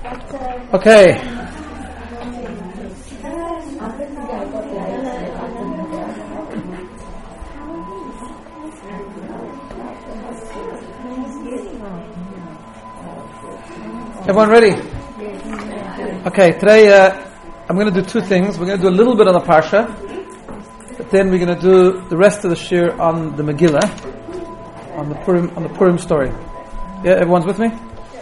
Okay. Everyone ready? Okay, today I'm going to do two things. We're going to do a little bit on the Parsha, but then we're going to do the rest of the shir on the Megillah, on the Purim story. Yeah, everyone's with me?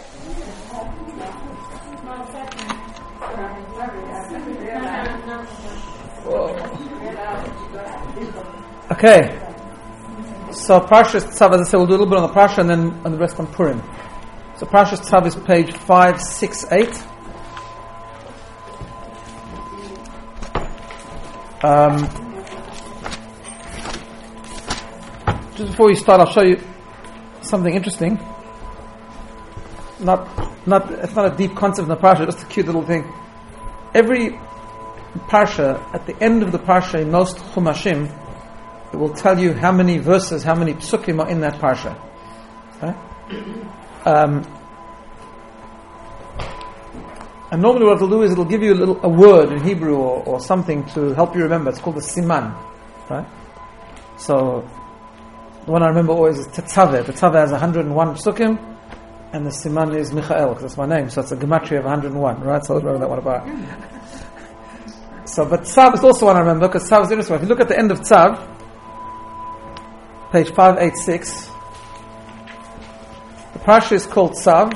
Okay. So Parshas Tzav, as I said, we'll do a little bit on the Parsha and then on the rest on Purim. So Parshas Tzav is page 568. Just before we start, I'll show you something interesting. It's not a deep concept in the Parsha, just a cute little thing. Every Parsha, at the end of the Parsha in most Chumashim, it will tell you how many verses, how many psukim are in that Parsha. Right? And normally what it'll do is it'll give you a word in Hebrew or something to help you remember. It's called the siman, right? So the one I remember always is Tetzaveh. Tetzaveh has 101 psukim, and the siman is Michael, because that's my name. So it's a gematria of 101, right? So I don't remember that one about. So, but Tzav is also one I remember because Tzav is interesting. If you look at the end of Tzav, page 586. The Parsha is called Tzav,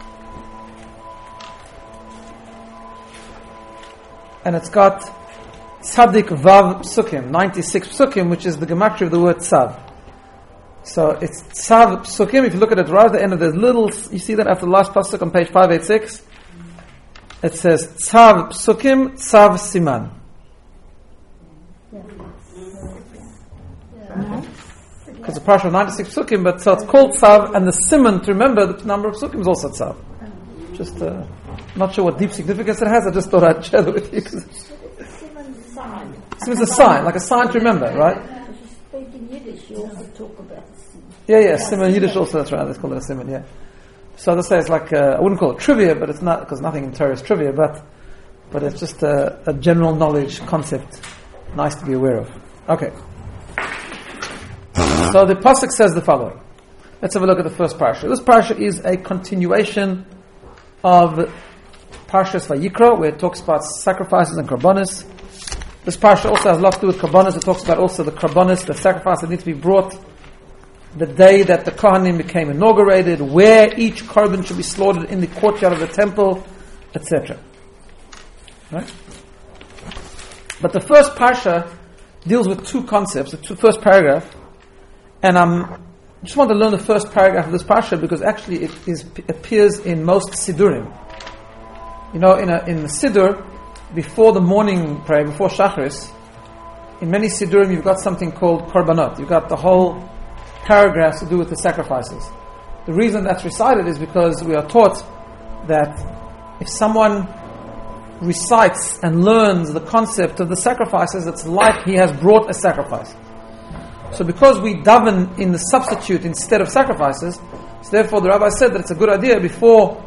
and it's got Tzadik Vav Psukim, 96 Psukim, which is the gematria of the word Tzav. So it's Tzav Psukim. If you look at it right at the end of the little, you see that after the last pasuk on page 586, it says Tzav Psukim, Tzav Siman. Because the Parsha of 96 Psukim, but so it's called Tzav, and the Siman, to remember the number of Psukim, is also Tzav. Just not sure what deep significance it has, I just thought I'd share it with you. Siman is a sign, like a sign to remember, right? In Yiddish, you also talk about Yeah, Siman Yiddish also, that's right, let's call it a Siman, yeah. So let's say it's like, I wouldn't call it trivia, but it's not, because nothing in Torah is trivia, but it's just a general knowledge concept, nice to be aware of. Okay. So the pasuk says the following. Let's have a look at the first parsha. This parsha is a continuation of Parshas Vayikra, where it talks about sacrifices and karbonis. This parsha also has a lot to do with karbonis. It talks about also the karbonis, the sacrifice that needs to be brought the day that the Kohanim became inaugurated, where each korban should be slaughtered in the courtyard of the temple, etc. Right? But the first parsha deals with two concepts, the first paragraph. And I just want to learn the first paragraph of this parsha because actually it appears in most Sidurim. You know, in the Siddur, before the morning prayer, before Shacharis, in many Sidurim you've got something called Korbanot. You've got the whole paragraphs to do with the sacrifices. The reason that's recited is because we are taught that if someone recites and learns the concept of the sacrifices, it's like he has brought a sacrifice. So because we daven in the substitute instead of sacrifices, so therefore the rabbi said that it's a good idea before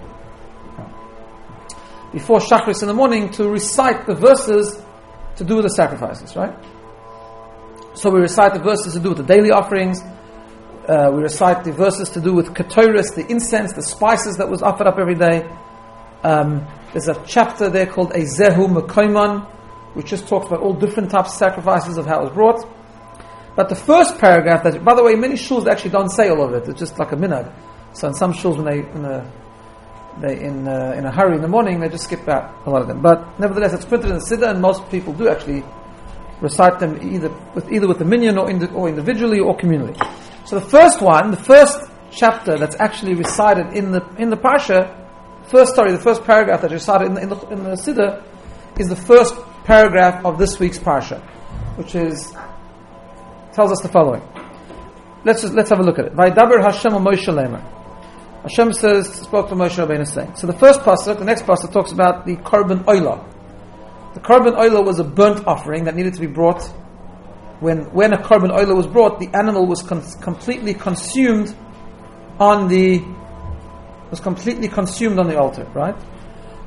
Shachris in the morning to recite the verses to do with the sacrifices, right? So we recite the verses to do with the daily offerings, we recite the verses to do with ketoris, the incense, the spices that was offered up every day. There's a chapter there called Ezehu Mekoimon, which just talks about all different types of sacrifices of how it was brought. But the first paragraph, that, by the way, many shuls actually don't say all of it. It's just like a minhag. So in some shuls, when they in a hurry in the morning, they just skip out a lot of them. But nevertheless, it's printed in the Siddur, and most people do actually recite them either with the minyan or individually or communally. So the first chapter that's actually recited in the parsha, the first paragraph that's recited in the Siddur, is the first paragraph of this week's parsha, which tells us the following. Let's have a look at it. Vaydaber Hashem Moshe Lemer. Hashem spoke to Moshe Rabbeinu saying. So the next pasuk talks about the korban oila. The korban oila was a burnt offering that needed to be brought. When a korban oila was brought, the animal was completely consumed on the altar, right?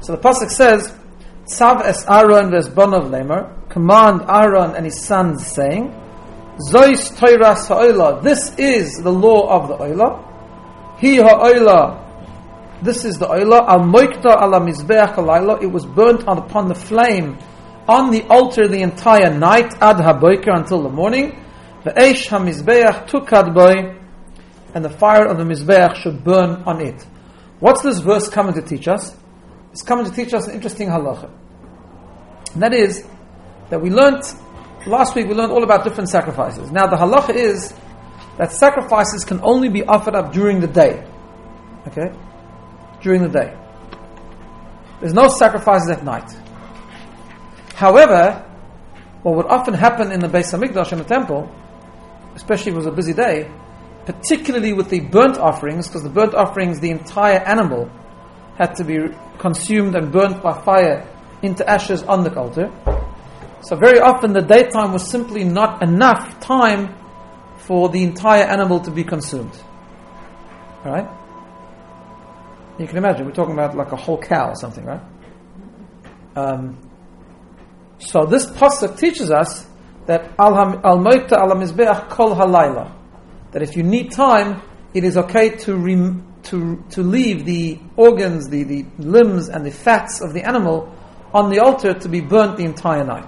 So the pasuk says, Tzav es Aaron v'esbonav lemer, command Aaron and his sons, saying, Zois Toiras ha'olah, this is the law of the olah. Hi ha'olah, this is the olah. Al moikta ala mizbeach halayla, it was burnt upon the flame on the altar the entire night, ad haboiker, until the morning. Ve'esh ha-mizbeach tukad boy, and the fire of the mizbeach should burn on it. What's this verse coming to teach us? It's coming to teach us an interesting halacha. And that is, that last week we learned all about different sacrifices. Now the halacha is that sacrifices can only be offered up during the day. Okay? During the day. There's no sacrifices at night. However, what would often happen in the Beis HaMikdash, in the temple, especially if it was a busy day, particularly with the burnt offerings, because the burnt offerings, the entire animal had to be consumed and burnt by fire into ashes on the altar. So very often the daytime was simply not enough time for the entire animal to be consumed. Alright? You can imagine, we're talking about like a whole cow or something, right? So this pasuk teaches us that al-moikta ala mizbeach kol halayla, that if you need time, it is okay to leave the organs, the limbs and the fats of the animal on the altar to be burnt the entire night.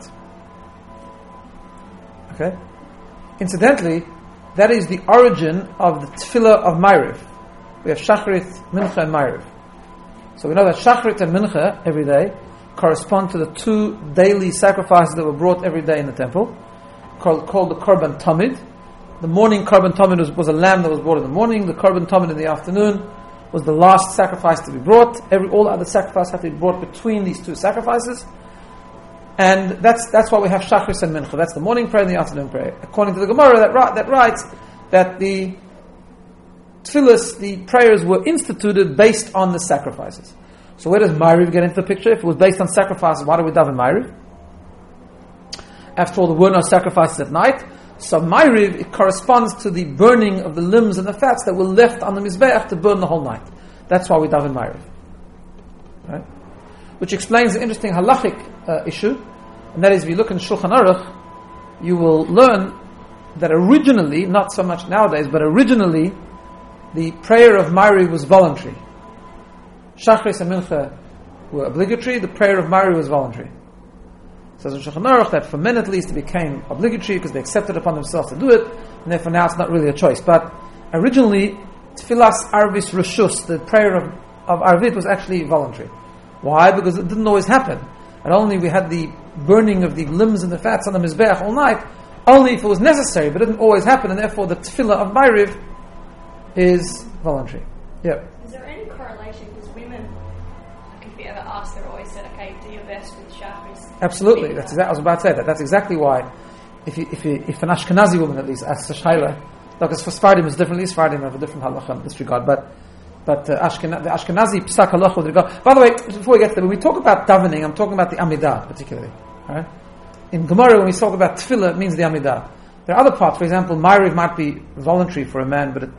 Okay? Incidentally, that is the origin of the tefillah of Ma'ariv. We have Shacharit, Mincha and Ma'ariv. So we know that Shacharit and Mincha every day correspond to the two daily sacrifices that were brought every day in the temple, called the Korban Tamid. The morning Korban Tamid was a lamb that was brought in the morning. The Korban Tamid in the afternoon was the last sacrifice to be brought. All the other sacrifices have to be brought between these two sacrifices. And that's why we have Shachris and Mincha. That's the morning prayer and the afternoon prayer. According to the Gemara, that writes that the tefillas, the prayers, were instituted based on the sacrifices. So where does Ma'ariv get into the picture? If it was based on sacrifices, why do we daven Ma'ariv? After all, there were no sacrifices at night. So Ma'ariv, it corresponds to the burning of the limbs and the fats that were left on the Mizbeach to burn the whole night. That's why we daven Ma'ariv. Right? Which explains the interesting halachic issue, and that is, if you look in Shulchan Aruch, you will learn that originally, not so much nowadays, but originally, the prayer of Ma'ariv was voluntary. Shachris and Mincha were obligatory, the prayer of Ma'ariv was voluntary. It says in Shulchan Aruch that for men at least it became obligatory because they accepted upon themselves to do it, and therefore now it's not really a choice. But originally, Tfilas Arvis Rishus, the prayer of Arvit, was actually voluntary. Why? Because it didn't always happen. And only we had the burning of the limbs and the fats on the Mizbeach all night, only if it was necessary, but it didn't always happen, and therefore the tefillah of Ma'ariv is voluntary. Yeah. Is there any correlation? Because women, like if you ever ask, they're always said, okay, do your best with Shachris. Absolutely. I was about to say that. That's exactly why, if an Ashkenazi woman at least asks a shayla, because for Sfardim it's differently, Sfardim have a different halacha in this regard, but the Ashkenazi psak halacha with regard. By the way, before we get there, when we talk about davening, I'm talking about the Amidah particularly. Right? In Gemara, when we talk about tefillah, it means the Amidah. There are other parts. For example, Ma'ariv might be voluntary for a man, but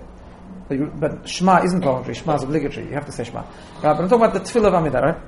Shema isn't voluntary. Shema is obligatory. You have to say Shema. But I'm talking about the tefillah of Amidah, right?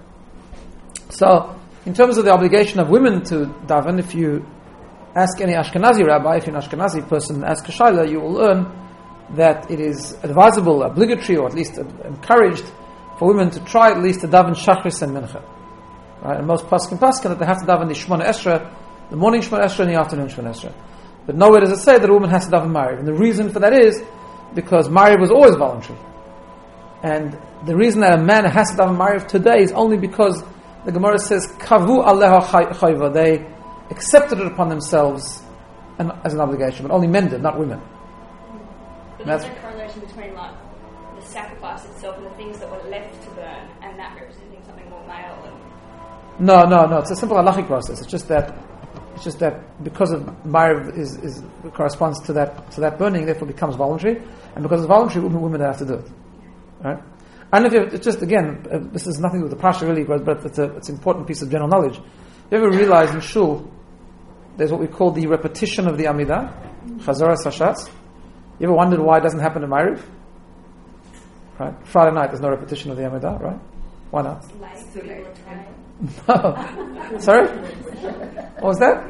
So, in terms of the obligation of women to daven, if you ask any Ashkenazi rabbi, if you're an Ashkenazi person, ask a shayla, you will learn that it is advisable, obligatory, or at least encouraged for women to try at least to daven Shachris and Mincha. Right? And most paskin that they have to daven the Shemona Esrei, the morning Shemona Esrei and the afternoon Shemona Esrei. But nowhere does it say that a woman has to daven Ma'ariv. And the reason for that is because Ma'ariv was always voluntary. And the reason that a man has to daven Ma'ariv today is only because the Gemara says, Kavu aleha chayva, they accepted it upon themselves as an obligation, but only men did, not women. But there's no correlation between like the sacrifice itself and the things that were left to burn, and that representing something more male. No. It's a simple halachic process. It's just that because of Ma'ariv is corresponds to that burning, therefore becomes voluntary, and because it's voluntary, women have to do it. Right? And if it's just again, this is nothing with the Pasha really, but it's an important piece of general knowledge. You ever realize in Shul there's what we call the repetition of the Amidah, Chazaras Hashatz? You ever wondered why it doesn't happen in Ma'ariv? Right? Friday night there's no repetition of the Amidah, right? Why not? Late, people are tired. No. Sorry? What was that?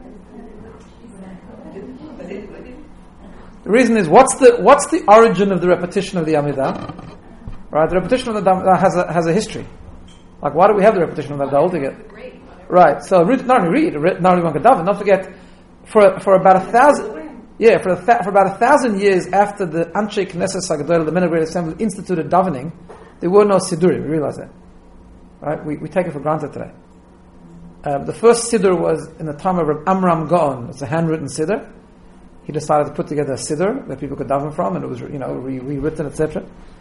The reason is, what's the origin of the repetition of the Amidah? Right, the repetition of the Amidah has a history. Like, why do we have the repetition of the Amidah altogether? Right, so not only read, not only one could daven. Don't forget, for about 1,000, for about 1,000 years after the Anshe Knesset Hagdolah, the Men of Great Assembly, instituted davening, there were no Sidurim. We realize that, right? We take it for granted today. The first Siddur was in the time of Reb Amram Gaon. It's a handwritten Siddur. He decided to put together a Siddur that people could daven from, and it was rewritten, etc.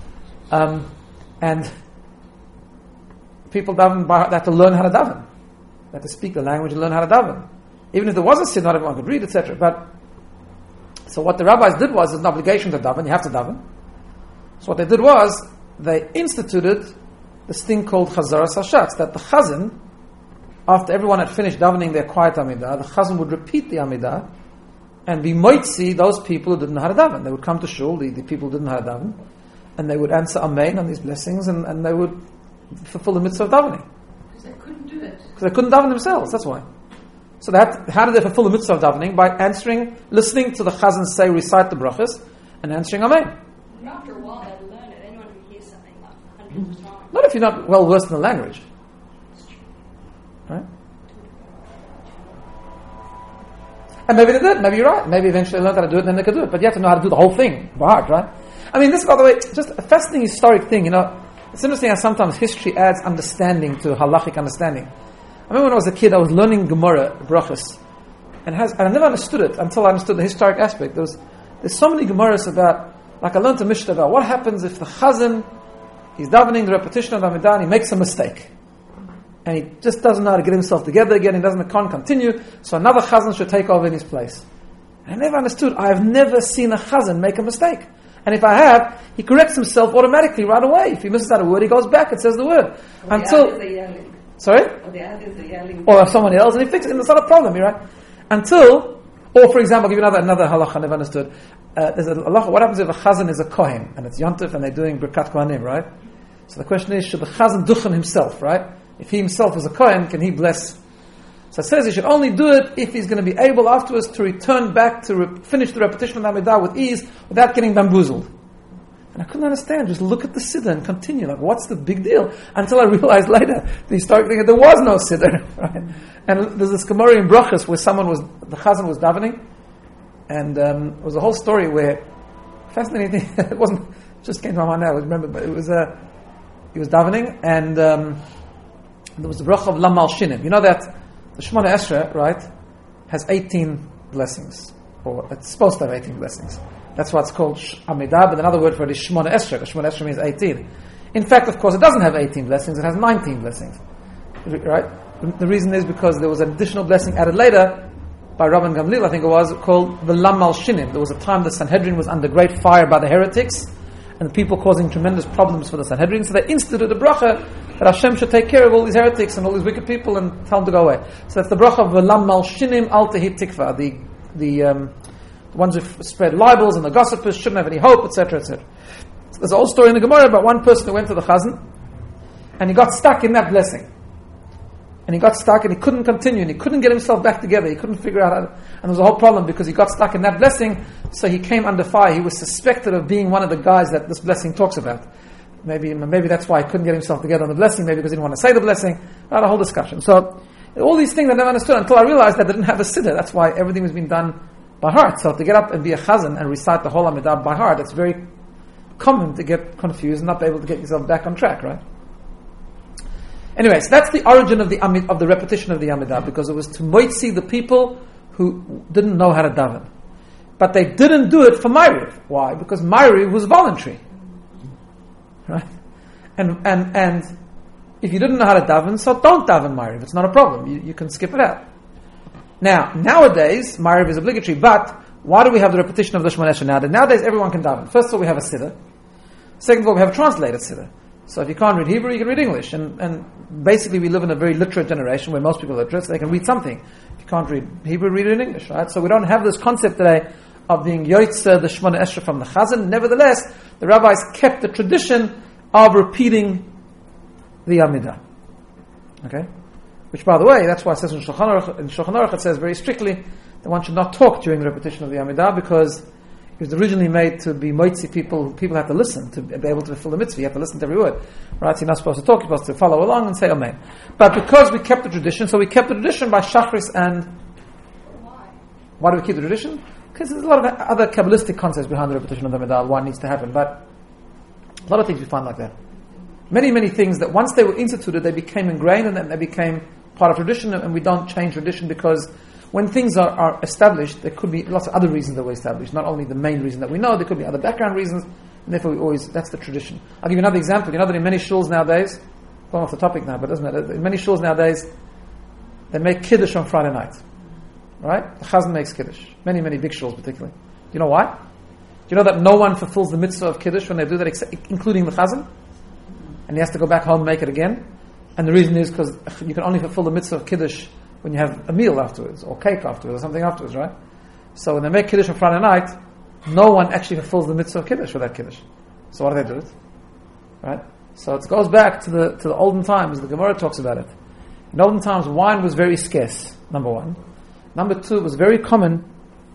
And people daven by heart. They had to learn how to daven. They had to speak the language and learn how to daven. Even if there was a Siddur, not everyone could read, etc. But so what the rabbis did was, there's an obligation to daven. You have to daven. So what they did was, they instituted this thing called Chazaras Hashatz, that the Chazan, after everyone had finished davening their quiet Amidah, the Chazan would repeat the Amidah, and we might see those people who didn't know how to daven. They would come to shul, the people who didn't know how to daven, and they would answer Amen on these blessings, and they would fulfill the mitzvah of davening. Because they couldn't do it. Because they couldn't daven themselves, that's why. So how did they fulfill the mitzvah of davening? By listening to the Chazan say, recite the brachas, and answering Amen. And after a while, they'd learn it. Anyone who hears something like hundreds of times. Not if you're not well versed in the language. Right? And maybe they did, maybe you're right. Maybe eventually they learned how to do it and then they could do it. But you have to know how to do the whole thing by heart, right? I mean, this, by the way, just a fascinating historic thing, It's interesting how sometimes history adds understanding to halachic understanding. I remember when I was a kid, I was learning Gemara, brachas, and I never understood it until I understood the historic aspect. There's so many Gemaras about, like I learned a Mishnah about what happens if the Chazan, he's davening the repetition of Amidah and he makes a mistake. And he just doesn't know how to get himself together again, he can't continue, so another Chazan should take over in his place. And I never understood, I have never seen a Chazan make a mistake. And if I have, he corrects himself automatically right away. If he misses out a word, he goes back and says the word. Sorry? Or if someone else, and he fixes it, and it's not a problem, right? Or for example, I'll give you another halacha I never understood. There's a halacha, what happens if a Chazan is a Kohen, and it's Yontif, and they're doing Birkat Kohanim, right? So the question is, should the Chazan duchen himself, right? If he himself is a Kohen, can he bless? So it says he should only do it if he's going to be able afterwards to return back to finish the repetition of Amidah with ease without getting bamboozled. And I couldn't understand, just look at the Siddur and continue, like what's the big deal? Until I realized later, the historic thing, there was no Siddur, right? And there's this Gemara in Brachas where the Chazan was davening, and it was a whole story where, fascinating thing, it just came to my mind now, I remember, but it was, he was davening, and there was the bracha of Lamal Shinim. You know that the Shemona Esrei, right, has 18 blessings, or it's supposed to have 18 blessings. That's why it's called Amidah, but another word for it is Shemona Esrei, because Shemona Esrei means 18. In fact, of course, it doesn't have 18 blessings, it has 19 blessings. Right? The reason is because there was an additional blessing added later by Rabban Gamliel, I think it was, called the Lamal Shinim. There was a time the Sanhedrin was under great fire by the heretics, and the people causing tremendous problems for the Sanhedrin, so they instituted a bracha that Hashem should take care of all these heretics and all these wicked people and tell them to go away. So that's the bracha of V'lam mal shinim al tehi tikva. The ones who spread libels and the gossipers shouldn't have any hope, etc., etc. So there's a whole story in the Gemara about one person who went to the Chazan and he got stuck in that blessing. And he got stuck and he couldn't continue and he couldn't get himself back together. He couldn't figure out how to, and there was a whole problem because he got stuck in that blessing, so he came under fire. He was suspected of being one of the guys that this blessing talks about. Maybe that's why he couldn't get himself together on the blessing, maybe because he didn't want to say the blessing. I had a whole discussion. So, all these things I never understood until I realized that they didn't have a siddur. That's why everything was being done by heart. So to get up and be a chazan and recite the whole Amidah by heart, it's very common to get confused and not be able to get yourself back on track, right? Anyway, so that's the origin of the repetition of the Amidah, because it was to moitzi the people who didn't know how to daven. But they didn't do it for Ma'ariv. Why? Because Ma'ariv was voluntary. Right? And if you didn't know how to daven, so don't daven Ma'ariv. It's not a problem. You can skip it out. Now, nowadays, Ma'ariv is obligatory, but why do we have the repetition of the Shemona Esrei? Nowadays, everyone can daven. First of all, we have a siddur. Second of all, we have a translated siddur. So if you can't read Hebrew, you can read English. And basically we live in a very literate generation where most people are literate, so they can read something. If you can't read Hebrew, read it in English, right? So we don't have this concept today of being Yoitzer, the Shemona Esrei from the Chazan. Nevertheless, the rabbis kept the tradition of repeating the Amidah. Okay? Which, by the way, that's why it says in Shulchan Aruch, it says very strictly that one should not talk during the repetition of the Amidah, because it was originally made to be moitzi people have to listen to be able to fulfill the mitzvah. You have to listen to every word. Right? So you're not supposed to talk, you're supposed to follow along and say Amen. But because we kept the tradition, so we kept the tradition by Shachris and... Why do we keep the tradition? Because there's a lot of other Kabbalistic concepts behind the repetition of the Amidah, why it needs to happen. But a lot of things we find like that. Many, many things that once they were instituted, they became ingrained and then they became part of tradition, and we don't change tradition, because when things are established, there could be lots of other reasons that were established, not only the main reason that we know, there could be other background reasons, and therefore that's the tradition. I'll give you another example. You know that in many shuls nowadays, going off the topic now, but it doesn't matter, in many shuls nowadays, they make Kiddush on Friday night. Right? The Chazan makes Kiddush. Many, many big shuls particularly. Do you know why? Do you know that no one fulfills the mitzvah of Kiddush when they do that, including the Chazan? And he has to go back home and make it again. And the reason is because you can only fulfill the mitzvah of Kiddush when you have a meal afterwards, or cake afterwards, or something afterwards, right? So when they make Kiddush on Friday night, no one actually fulfills the mitzvah of Kiddush for that Kiddush. So what do they do? Right? So it goes back to the olden times. The Gemara talks about it. In olden times, wine was very scarce, number one. Number two, it was very common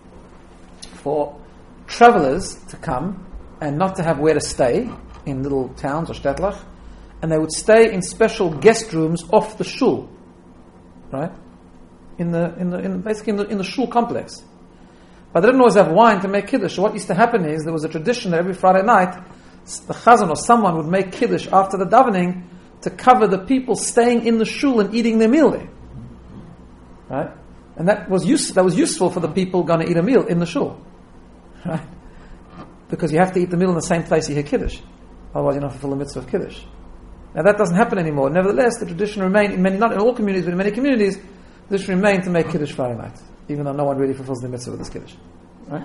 for travelers to come and not to have where to stay in little towns or shtetl, and they would stay in special guest rooms off the shul, right? In the shul complex. But they didn't always have wine to make kiddush. So what used to happen is there was a tradition that every Friday night the chazan or someone would make kiddush after the davening to cover the people staying in the shul and eating their meal there, right? And that was useful for the people going to eat a meal in the shul, right? Because you have to eat the meal in the same place you hear kiddush, otherwise you don't fulfill the mitzvah of kiddush. Now that doesn't happen anymore. Nevertheless, the tradition remained in many, not in all communities, but in many communities, this remained to make kiddush Friday night, even though no one really fulfills the mitzvah with this kiddush, right?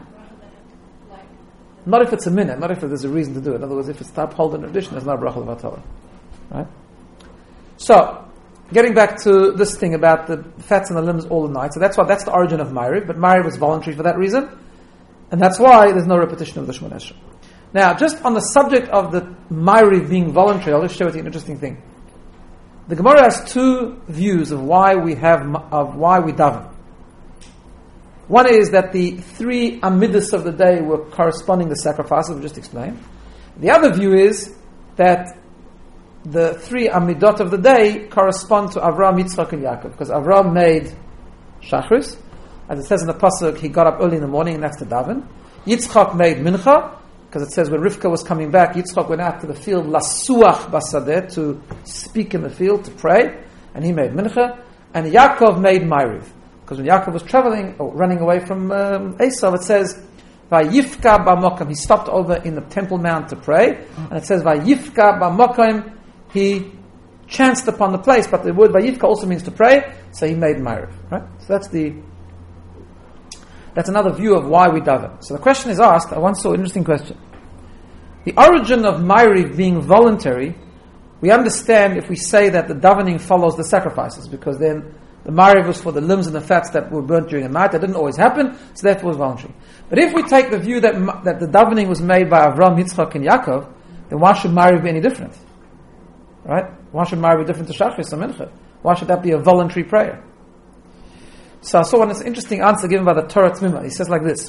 Not if it's a minute, not if there's a reason to do it. In other words, if it's to uphold the tradition, there's no bracha levatala, right? So, getting back to this thing about the fats and the limbs all the night. So that's the origin of Ma'ariv, but Ma'ariv was voluntary for that reason, and that's why there's no repetition of the Shemona Esrei. Now, just on the subject of the Ma'ariv being voluntary, I'll just share with you an interesting thing. The Gemara has two views of why we daven. One is that the three Amidas of the day were corresponding to sacrifices, we just explained. The other view is that the three Amidot of the day correspond to Avraham, Yitzchak, and Yaakov, because Avraham made Shachris, as it says in the Pasuk, he got up early in the morning and that's to daven. Yitzchak made Mincha, because it says when Rivka was coming back, Yitzchak went out to the field, Lasuach Basadeh, to speak in the field, to pray, and he made Mincha. And Yaakov made Ma'ariv, because when Yaakov was traveling, or running away from Esav, it says, Vayifka b'mokim, he stopped over in the Temple Mount to pray, and it says, Vayifka b'mokim, he chanced upon the place, but the word Vayifka also means to pray, so he made Ma'ariv, right? So that's another view of why we daven. So the question is asked, I once saw an interesting question. The origin of Ma'ariv being voluntary, we understand if we say that the davening follows the sacrifices, because then the Ma'ariv was for the limbs and the fats that were burnt during the night. That didn't always happen, so therefore it was voluntary. But if we take the view that the davening was made by Avraham, Yitzchak, and Yaakov, then why should Ma'ariv be any different? Right? Why should Ma'ariv be different to Shachris or Mincha? Why should that be a voluntary prayer? So I saw one interesting answer given by the Torah Tzmima. He says like this: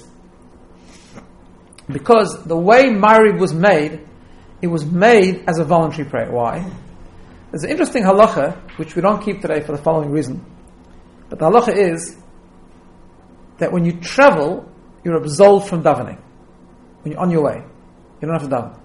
because the way Ma'ariv was made, it was made as a voluntary prayer. Why? There's an interesting halacha, which we don't keep today for the following reason. But the halacha is that when you travel, you're absolved from davening. When you're on your way, you don't have to daven.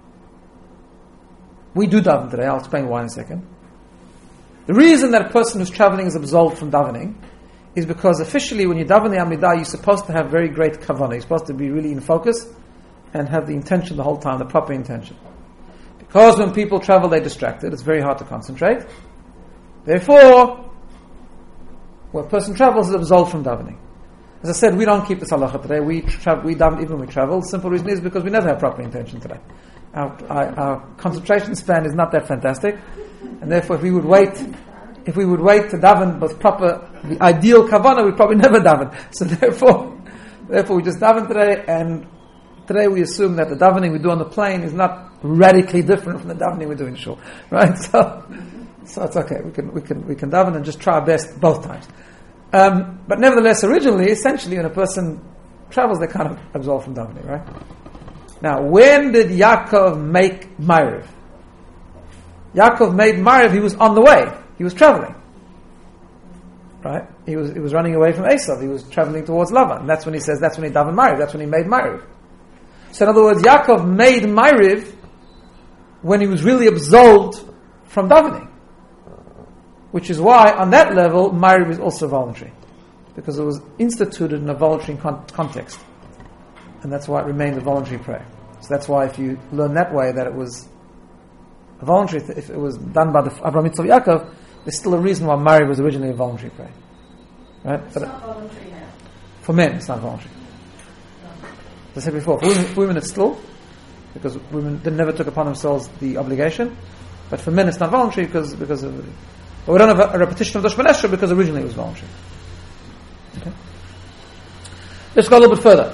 We do daven today. I'll explain why in a second. The reason that a person who's traveling is absolved from davening is because officially when you daven the Amidah, you're supposed to have very great kavanah. You're supposed to be really in focus and have the intention the whole time, the proper intention. Because when people travel, they're distracted. It's very hard to concentrate. Therefore, when a person travels, is absolved from davening. As I said, we don't keep this halacha today. We daven even when we travel. The simple reason is because we never have proper intention today. Our concentration span is not that fantastic, and therefore if we would wait to daven with the ideal kavanah, we'd probably never daven. So therefore we just daven today, and today we assume that the davening we do on the plane is not radically different from the davening we do in shul, right? So it's okay. We can daven and just try our best both times. But nevertheless, originally, essentially, when a person travels, they kind of absolve from davening, right? Now, when did Yaakov make Ma'ariv? Yaakov made Ma'ariv. He was on the way. He was traveling. Right? He was running away from Esav. He was traveling towards Lavan. That's when he says, that's when he davened Ma'ariv. That's when he made Ma'ariv. So in other words, Yaakov made Ma'ariv when he was really absolved from davening. Which is why, on that level, Ma'ariv is also voluntary. Because it was instituted in a voluntary context. And that's why it remained a voluntary prayer. So that's why if you learn that way, that it was a voluntary, if it was done by the Avraham Yitzchak Yaakov, there's still a reason why Ma'ariv was originally a voluntary prayer. Right? It's not voluntary now. For men, it's not voluntary. As I said before, for women it's still, because women never took upon themselves the obligation. But for men it's not voluntary because of... But we don't have a repetition of the Shemon Esrei because originally it was voluntary. Okay? Let's go a little bit further.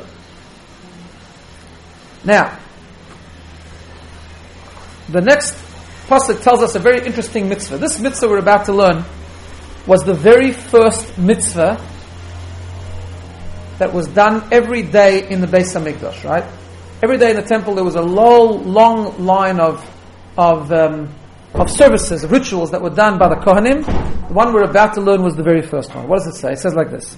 Now, the next pasuk tells us a very interesting mitzvah. This mitzvah we're about to learn was the very first mitzvah that was done every day in the Beis HaMikdash, right? Every day in the temple there was a long line of services, of rituals that were done by the Kohanim. The one we're about to learn was the very first one. What does it say? It says like this.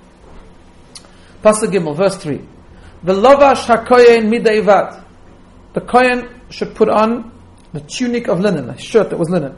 Pasuk Gimel, verse 3. V'lovash hakohen mideivad. The Kohen should put on the tunic of linen, a shirt that was linen.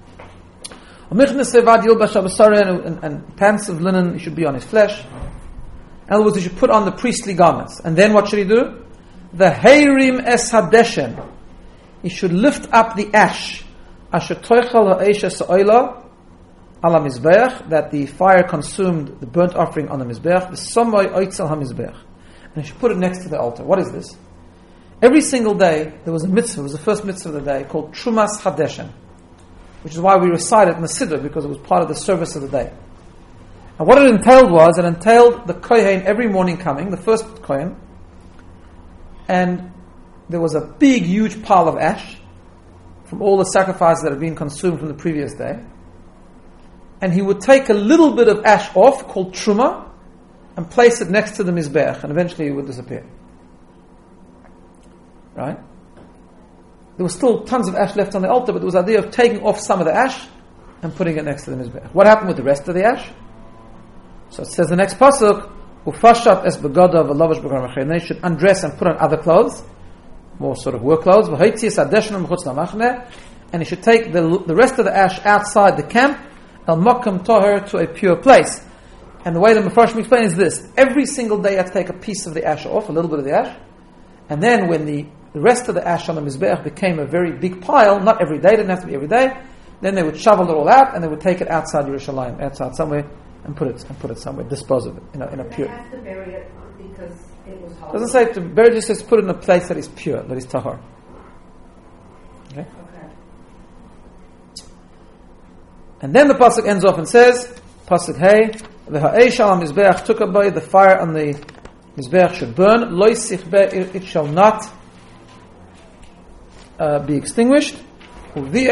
And pants of linen, he should be on his flesh. In other words, he should put on the priestly garments. And then what should he do? The heirim es hadeshen. He should lift up the ash. Asher toichal ha'esh es ha'oila ala mizbeach, that the fire consumed the burnt offering on the mizbeach. V'somoy oitzel ha'mizbeach. And he should put it next to the altar. What is this? Every single day, there was a mitzvah, it was the first mitzvah of the day, called Trumas Hadeshen, which is why we recite it in the Siddur, because it was part of the service of the day. And what it entailed the Kohen every morning coming, the first Kohen, and there was a big, huge pile of ash from all the sacrifices that had been consumed from the previous day. And he would take a little bit of ash off, called Truma, and place it next to the Mizbeach, and eventually it would disappear. Right? There was still tons of ash left on the altar, but there was the idea of taking off some of the ash and putting it next to the Mizbeach. What happened with the rest of the ash? So it says the next pasuk, Ufashat es begada v'lavash b'gar mechayim. They should undress and put on other clothes, more sort of work clothes. V'hoitzias adeshnu mechutz lamachne, and he should take the rest of the ash outside the camp, el mokum toher, to a pure place. And the way the Mefarshim explain is this: every single day you have to take a piece of the ash off, a little bit of the ash, and then when the rest of the ash on the Mizbeach became a very big pile, not every day, didn't have to be every day, then they would shovel it all out and they would take it outside Yerushalayim, outside somewhere, and put it somewhere, dispose of it in a pure. They have to bury it because it was holy. Doesn't say to bury, just says put it in a place that is pure, that is tahor. Okay. And then the pasuk ends off and says, pasuk hey, the ha'esh al Mizbeach tukabay, the fire on the Mizbeach should burn, lo yisichbe, it shall not be extinguished. Every day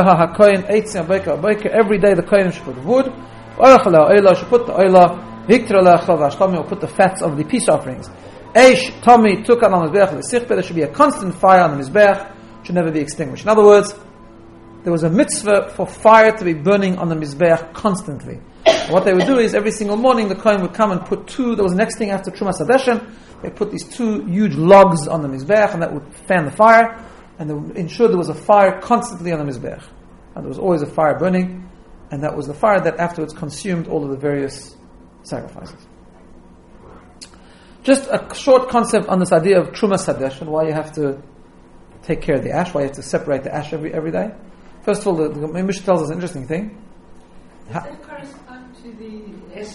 the Kohen should put wood. Should put the oila. Will put the fats of the peace offerings. There should be a constant fire on the Mizbeach, should never be extinguished. In other words, there was a mitzvah for fire to be burning on the Mizbeach constantly. And what they would do is every single morning the Kohen would come and put there was the next thing after Trumas Hadeshen, they put these 2 huge logs on the Mizbeach, and that would fan the fire, and they would ensure there was a fire constantly on the Mizbeach. And there was always a fire burning, and that was the fire that afterwards consumed all of the various sacrifices. Just a short concept on this idea of Trumas Hadeshen, why you have to take care of the ash, why you have to separate the ash every day. First of all, the Mishnah tells us an interesting thing. Does that correspond to the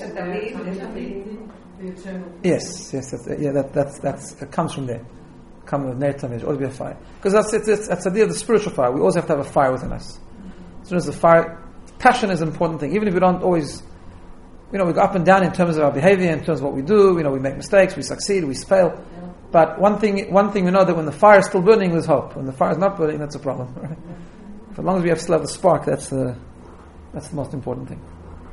eternal? Yes, that comes from there. Come with Ner Tamid, always be a fire. Because that's the idea of the spiritual fire. We always have to have a fire within us. As soon as the fire, passion is an important thing. Even if we don't always we go up and down in terms of our behavior, in terms of what we do. We make mistakes, we succeed, we fail. But one thing we know, that when the fire is still burning, there's hope. When the fire is not burning, that's a problem. Right? For as long as we still have the spark, that's the most important thing.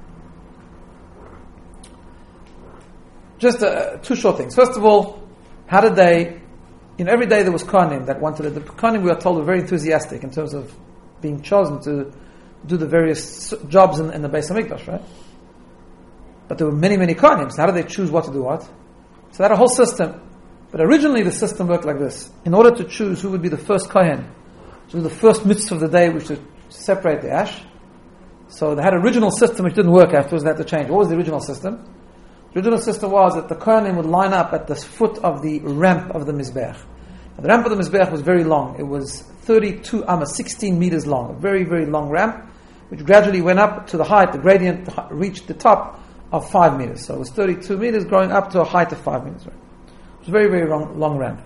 Just two short things. First of all, how did they? Every day there was Kohanim that wanted it. The Kohanim, we are told, were very enthusiastic in terms of being chosen to do the various jobs in the Beis HaMikdash, right? But there were many, many Kohanim. So how did they choose what to do what? So they had a whole system. But originally the system worked like this. In order to choose who would be the first Kohen, to do the first mitzvah of the day, which would separate the ash. So they had an original system which didn't work afterwards. They had to change. What was the original system? The original system was that the Kohanim would line up at the foot of the ramp of the Mizbech. And the ramp of the Mizbech was very long. It was 32 amas, 16 meters long. A very, very long ramp, which gradually went up to the height. The gradient reached the top of 5 meters. So it was 32 meters growing up to a height of 5 meters. Right? It was a very, very long ramp.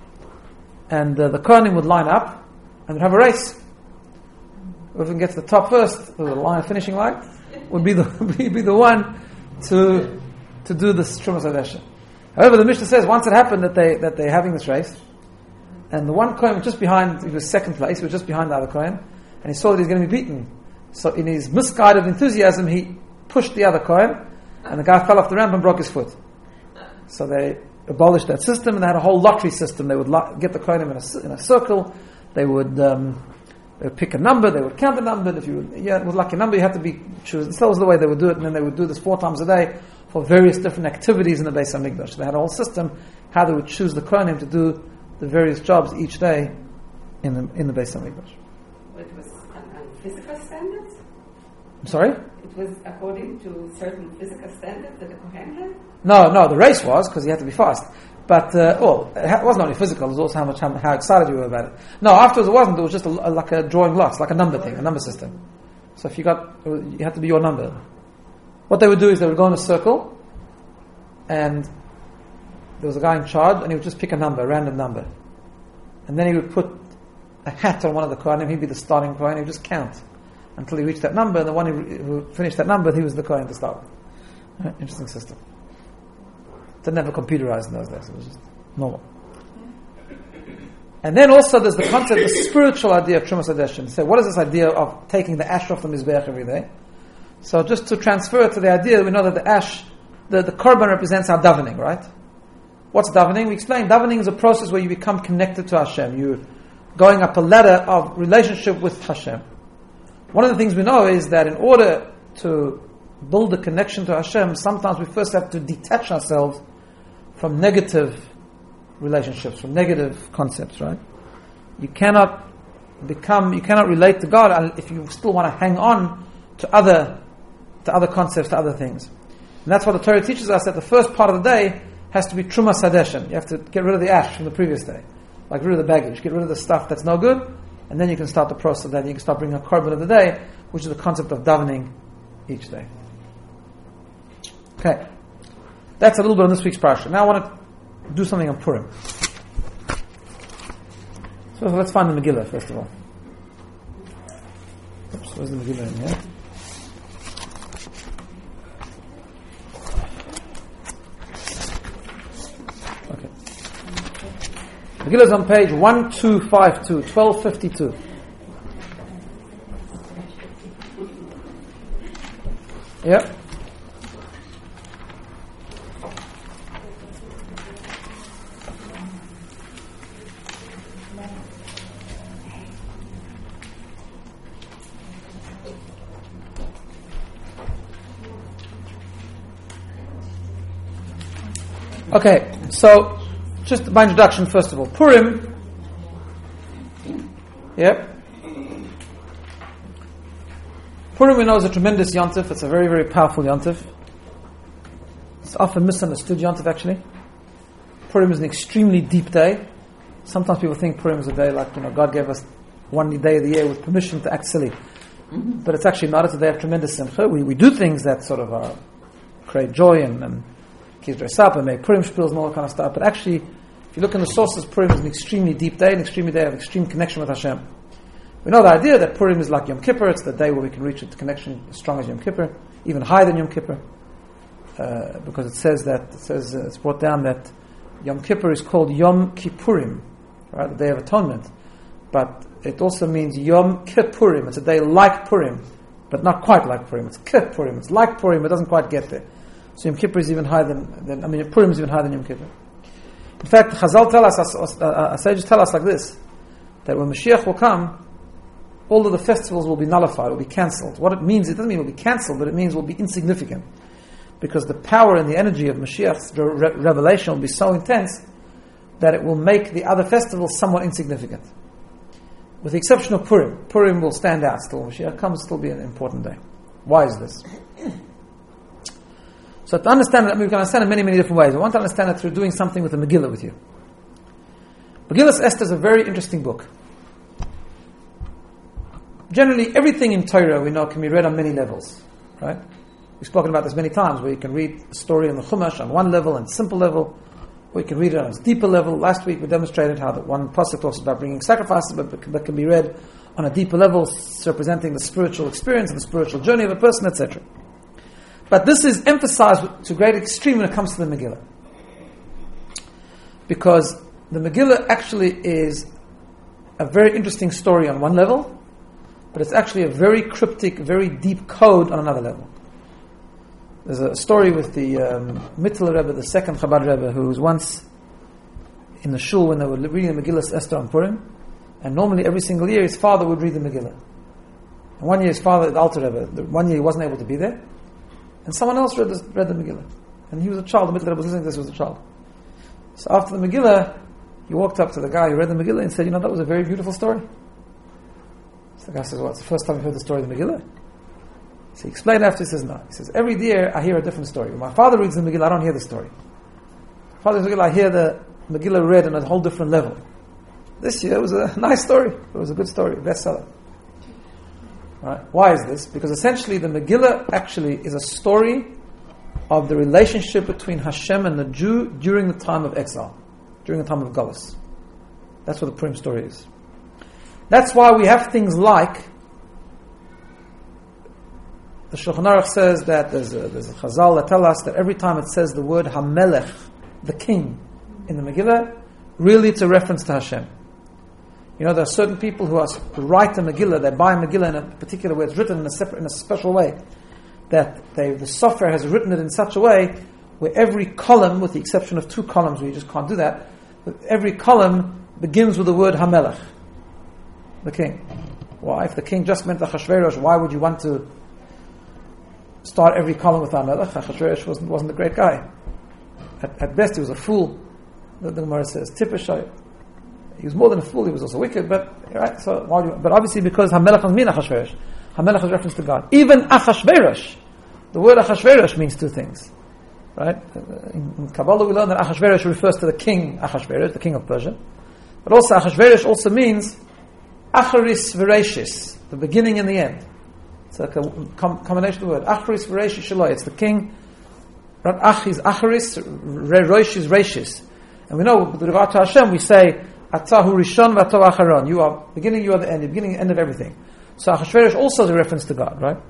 And the Kohanim would line up and have a race. Whoever gets to the top first, the finishing line, would be the one to do this Trumas Hadesha. However, the Mishnah says once it happened that they're having this race, and the one Kohen was just behind, he was second place, he was just behind the other Kohen, and he saw that he was going to be beaten. So in his misguided enthusiasm, he pushed the other Kohen, and the guy fell off the ramp and broke his foot. So they abolished that system, and they had a whole lottery system. They would get the Kohanim in a circle. They would pick a number, they would count the number, and if you were with lucky number, you had to be choose. That was the way they would do it, and then they would do this 4 times a day for various different activities in the Beis HaMikdash. So they had a whole system how they would choose the Kohanim to do the various jobs each day in the Beis HaMikdash. It was on physical standards? I'm sorry? It was according to certain physical standards that the Kohen had? No, the race was, because you had to be fast. But, it wasn't only physical, it was also how excited you were about it. No, afterwards it wasn't, it was just like a drawing lots, like a number thing, a number system. So if you had to be your number. What they would do is they would go in a circle, and there was a guy in charge, and he would just pick a random number. And then he would put a hat on one of the Kohanim, he'd be the starting Kohen, he would just count until he reached that number, and the one who finished that number, he was the Kohen to start with. Right? Interesting system. Didn't have a computerized in those days, it was just normal. And then also there's the concept, the spiritual idea of Trumas Hadesha. So what is this idea of taking the ash off the Mizbeach every day? So just to transfer it to the idea, we know that the ash, the korban represents our davening, right? What's davening? We explained davening is a process where you become connected to Hashem. You're going up a ladder of relationship with Hashem. One of the things we know is that in order to build a connection to Hashem, sometimes we first have to detach ourselves from negative relationships, from negative concepts, right? You cannot relate to God if you still want to hang on to other concepts, to other things. And that's what the Torah teaches us, that the first part of the day has to be Trumas Hadesha. You have to get rid of the ash from the previous day. Like get rid of the baggage, get rid of the stuff that's no good, and then you can start the process of that. You can start bringing a korban of the day, which is the concept of davening each day. Okay. That's a little bit on this week's parasha. Now I want to do something on Purim. So let's find the Megillah first of all. Oops, where's the Megillah in here? Okay. Megillah is on page 1252, 1252. Yep. Okay, so just by introduction first of all. Purim, Purim we know is a tremendous yontif. It's a very, very powerful yontif. It's often misunderstood yontif actually. Purim is an extremely deep day. Sometimes people think Purim is a day like, God gave us one day of the year with permission to act silly. But it's actually not. It's a day of tremendous simcha. We do things that sort of create joy and kids dress up and make Purim spills and all that kind of stuff. But actually, if you look in the sources, Purim is an extremely deep day, an extremely day of extreme connection with Hashem. We know the idea that Purim is like Yom Kippur. It's the day where we can reach a connection as strong as Yom Kippur, even higher than Yom Kippur. because it says it's brought down that Yom Kippur is called Yom Kippurim, right, the Day of Atonement, but it also means Yom Kippurim. It's a day like Purim, but not quite like Purim. It's Kippurim. It's like Purim, it doesn't quite get there. So Yom Kippur is even higher than Purim is even higher than Yom Kippur. In fact, Chazal tell us, sages tell us like this, that when Mashiach will come, all of the festivals will be nullified, will be cancelled. What it means, it doesn't mean it will be cancelled, but it means it will be insignificant. Because the power and the energy of Mashiach's revelation will be so intense that it will make the other festivals somewhat insignificant. With the exception of Purim. Purim will stand out still. Mashiach comes, still be an important day. Why is this? So to understand it, we can understand it in many, many different ways. I want to understand it through doing something with the Megillah with you. Megillah Esther is a very interesting book. Generally, everything in Torah we know can be read on many levels, right? We've spoken about this many times, where you can read a story in the Chumash on one level and simple level, or you can read it on a deeper level. Last week we demonstrated how that one pasuk talks about bringing sacrifices, but can be read on a deeper level, representing the spiritual experience and the spiritual journey of a person, etc. But this is emphasized to a great extreme when it comes to the Megillah. Because the Megillah actually is a very interesting story on one level, but it's actually a very cryptic, very deep code on another level. There's a story with the Mittler Rebbe, the second Chabad Rebbe, who was once in the shul when they were reading the Megillah Esther on Purim, and normally every single year his father would read the Megillah. And one year his father, the Alter Rebbe, one year he wasn't able to be there, and someone else read the Megillah. And he was a child, the Mittler Rebbe was listening to this, was a child. So after the Megillah, he walked up to the guy who read the Megillah and said, that was a very beautiful story. So the guy says, it's the first time you heard the story of the Megillah? So he explained after, he says, no. He says, every year I hear a different story. When my father reads the Megillah, I don't hear the story. Father's Megillah, I hear the Megillah read on a whole different level. This year it was a nice story. It was a good story, bestseller. Right? Why is this? Because essentially the Megillah actually is a story of the relationship between Hashem and the Jew during the time of exile, during the time of Galus. That's what the Purim story is. That's why we have things like, the Shulchan Aruch says that there's a Chazal that tell us that every time it says the word HaMelech, the king, in the Megillah, really it's a reference to Hashem. There are certain people who write a Megillah, they buy a Megillah in a particular way, it's written in a special way, that the software has written it in such a way where every column, with the exception of 2 columns where you just can't do that, every column begins with the word HaMelech, the king. Why? If the king just meant Achashverosh, why would you want to start every column with HaMelech? Achashverosh wasn't a great guy. At best he was a fool, the Gemara says, Tippishai. He was more than a fool, he was also wicked, but right. So, but obviously because HaMelech doesn't mean Achashverosh. HaMelech is reference to God. Even Achashverosh, the word Achashverosh means 2 things. Right? In Kabbalah we learn that Achashverosh refers to the king Achashverosh, the king of Persia. But also Achashverosh also means Acharis Vereshis, the beginning and the end. It's like a combination of the word. Acharis Vereshis Shaloi, it's the king. Right? Ach is Acharis, Rosh is Reshis. And we know, with regard to Hashem, we say, Atahu Rishon v'Atahu Acharon. You are beginning, you are the end, the beginning and end of everything. So Achashverosh also is a reference to God, right?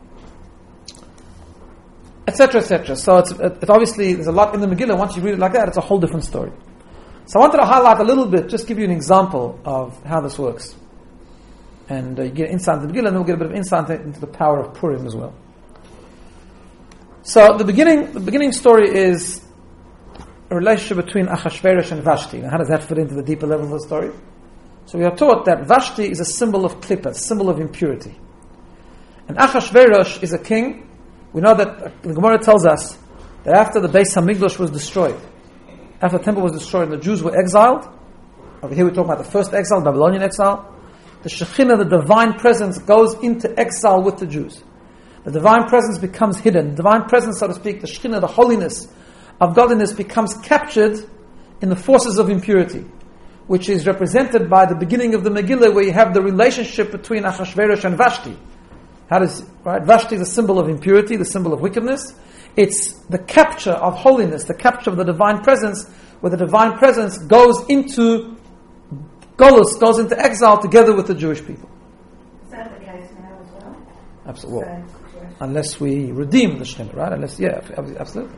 Etc., etc. So it's obviously, there's a lot in the Megillah. Once you read it like that, it's a whole different story. So I wanted to highlight a little bit, just give you an example of how this works. And you get insight into the Megillah, and then we'll get a bit of insight into the power of Purim as well. So the beginning story is a relationship between Achashverosh and Vashti. Now how does that fit into the deeper level of the story? So we are taught that Vashti is a symbol of klippa, a symbol of impurity. And Achashverosh is a king. We know that the Gemara tells us that after the Beis HaMikdash was destroyed, after the temple was destroyed and the Jews were exiled, over here we're talking about the first exile, Babylonian exile, the Shekhinah, the divine presence, goes into exile with the Jews. The divine presence becomes hidden. The divine presence, so to speak, the Shekhinah, the holiness of godliness, becomes captured in the forces of impurity, which is represented by the beginning of the Megillah, where you have the relationship between Achashverosh and Vashti. Vashti is a symbol of impurity, the symbol of wickedness. It's the capture of holiness, the capture of the divine presence, where the divine presence goes into Golus, goes into exile together with the Jewish people. Is that the case now as well? Absolutely. unless we redeem the Shekhinah, right? Absolutely.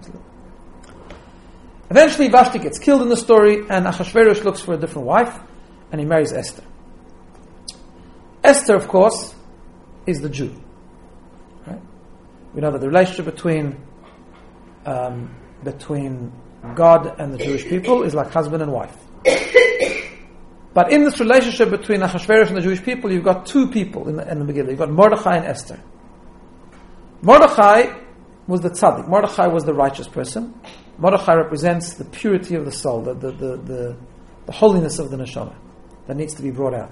Eventually, Vashti gets killed in the story, and Achashverosh looks for a different wife, and he marries Esther. Esther, of course, is the Jew. Right? We know that the relationship between God and the Jewish people is like husband and wife. But in this relationship between Achashverosh and the Jewish people, you've got two people in the Megillah. You've got Mordechai and Esther. Mordechai was the tzaddik. Mordechai was the righteous person. Mordechai represents the purity of the soul, the holiness of the neshama that needs to be brought out.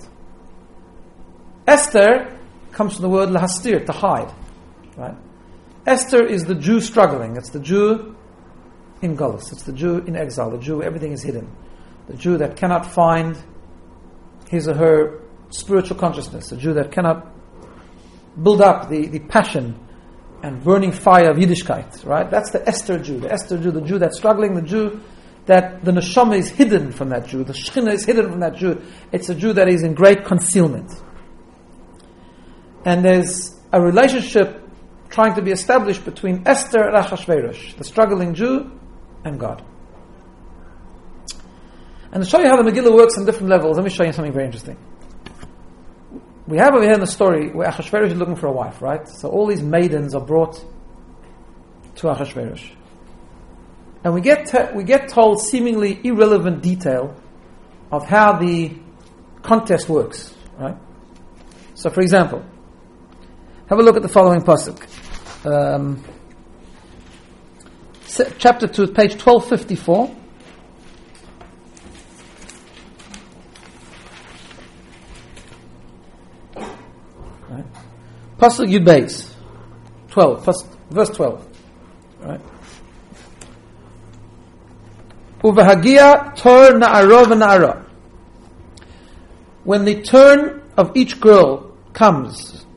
Esther comes from the word lahastir, to hide. Right? Esther is the Jew struggling. It's the Jew in Golus. It's the Jew in exile. The Jew, everything is hidden. The Jew that cannot find his or her spiritual consciousness. The Jew that cannot build up the passion and burning fire of Yiddishkeit, right? That's the Esther Jew. The Esther Jew, the Jew that's struggling, the Jew that the neshama is hidden from that Jew. The Shekhinah is hidden from that Jew. It's a Jew that is in great concealment. And there's a relationship trying to be established between Esther and Achashverosh, the struggling Jew, and God. And to show you how the Megillah works on different levels, let me show you something very interesting. We have over here in the story where Achashverosh is looking for a wife, right? So all these maidens are brought to Achashverosh. And we get told seemingly irrelevant detail of how the contest works, right? So for example, have a look at the following pasuk. Chapter 2, page 1254. Pasuk Yud Beis 12, verse 12. Right? Uvahagia tor na'ara v'na'ara. When the turn of each girl comes,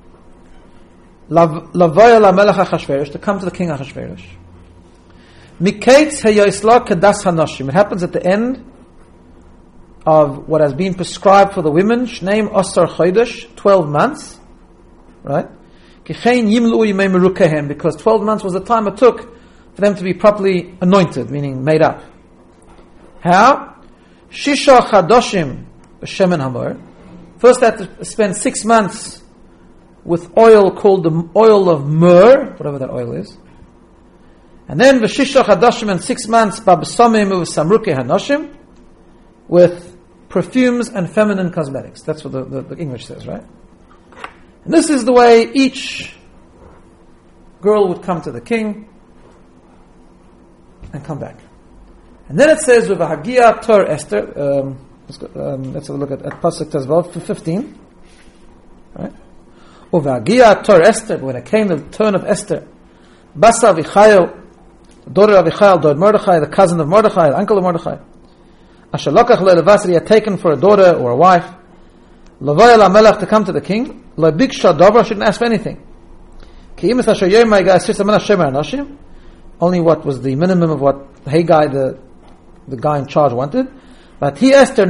lavaya lamelech Achashverosh, to come to the king Achashverosh. Miketz hayoisla kadas hanoshim. It happens at the end of what has been prescribed for the women. Shneim osar chodesh, 12 months. Right? Because 12 months was the time it took for them to be properly anointed, meaning made up. How? Shisha chadoshim b'shemen hamor. First they had to spend 6 months with oil called the oil of myrrh, whatever that oil is. And then v'shisha chadoshim, and 6 months b'samim u'samruke hanoshim, with perfumes and feminine cosmetics. That's what the English says, right? And this is the way each girl would come to the king and come back. And then it says, with a Hagia Tor Esther, let's have a look at Pasuk Tezvav 15. Right? With a Hagia Tor Esther, when it came the turn of Esther, Basa Avichayel, daughter of Avichayel, daughter of Mordechai, the cousin of Mordechai, the uncle of Mordechai, Asher Lokach le'levasri, had taken for a daughter or a wife, Lavaya LaMelech, to come to the king, La Biksha Dover, shouldn't ask for anything. Only what was the minimum of what Haggai, the guy in charge, wanted. But he Esther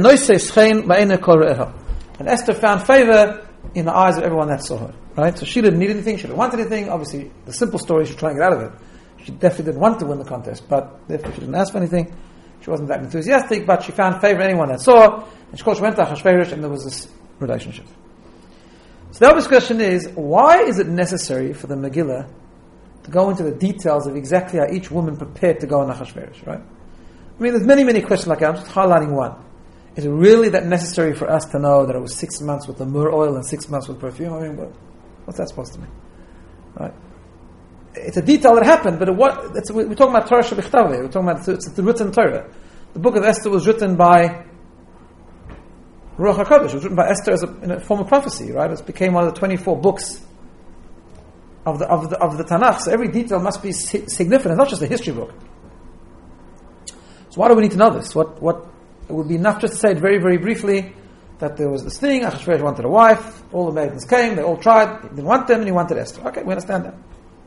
and Esther found favor in the eyes of everyone that saw her. Right? So she didn't need anything, she didn't want anything. Obviously, the simple story, she's trying to get out of it. She definitely didn't want to win the contest, but therefore she didn't ask for anything. She wasn't that enthusiastic, but she found favor in anyone that saw her. And of course, she went to Achashverosh, and there was this relationship. So the obvious question is, why is it necessary for the Megillah to go into the details of exactly how each woman prepared to go on Achashverosh, right? I mean, there's many, many questions like that. I'm just highlighting one. Is it really that necessary for us to know that it was 6 months with the myrrh oil and 6 months with perfume? I mean, what's that supposed to mean? Right? It's a detail that happened, but we're talking about Torah Shebichtaveh. We're talking about it's the written Torah. The book of Esther was written by Ruach HaKodesh. It was written by Esther in a form of prophecy, right? It became one of the 24 books of the Tanakh. So every detail must be significant. It's not just a history book. So why do we need to know this? It would be enough just to say it very, very briefly that there was this thing. Achashverosh wanted a wife. All the maidens came. They all tried. He didn't want them, and he wanted Esther. Okay, we understand that.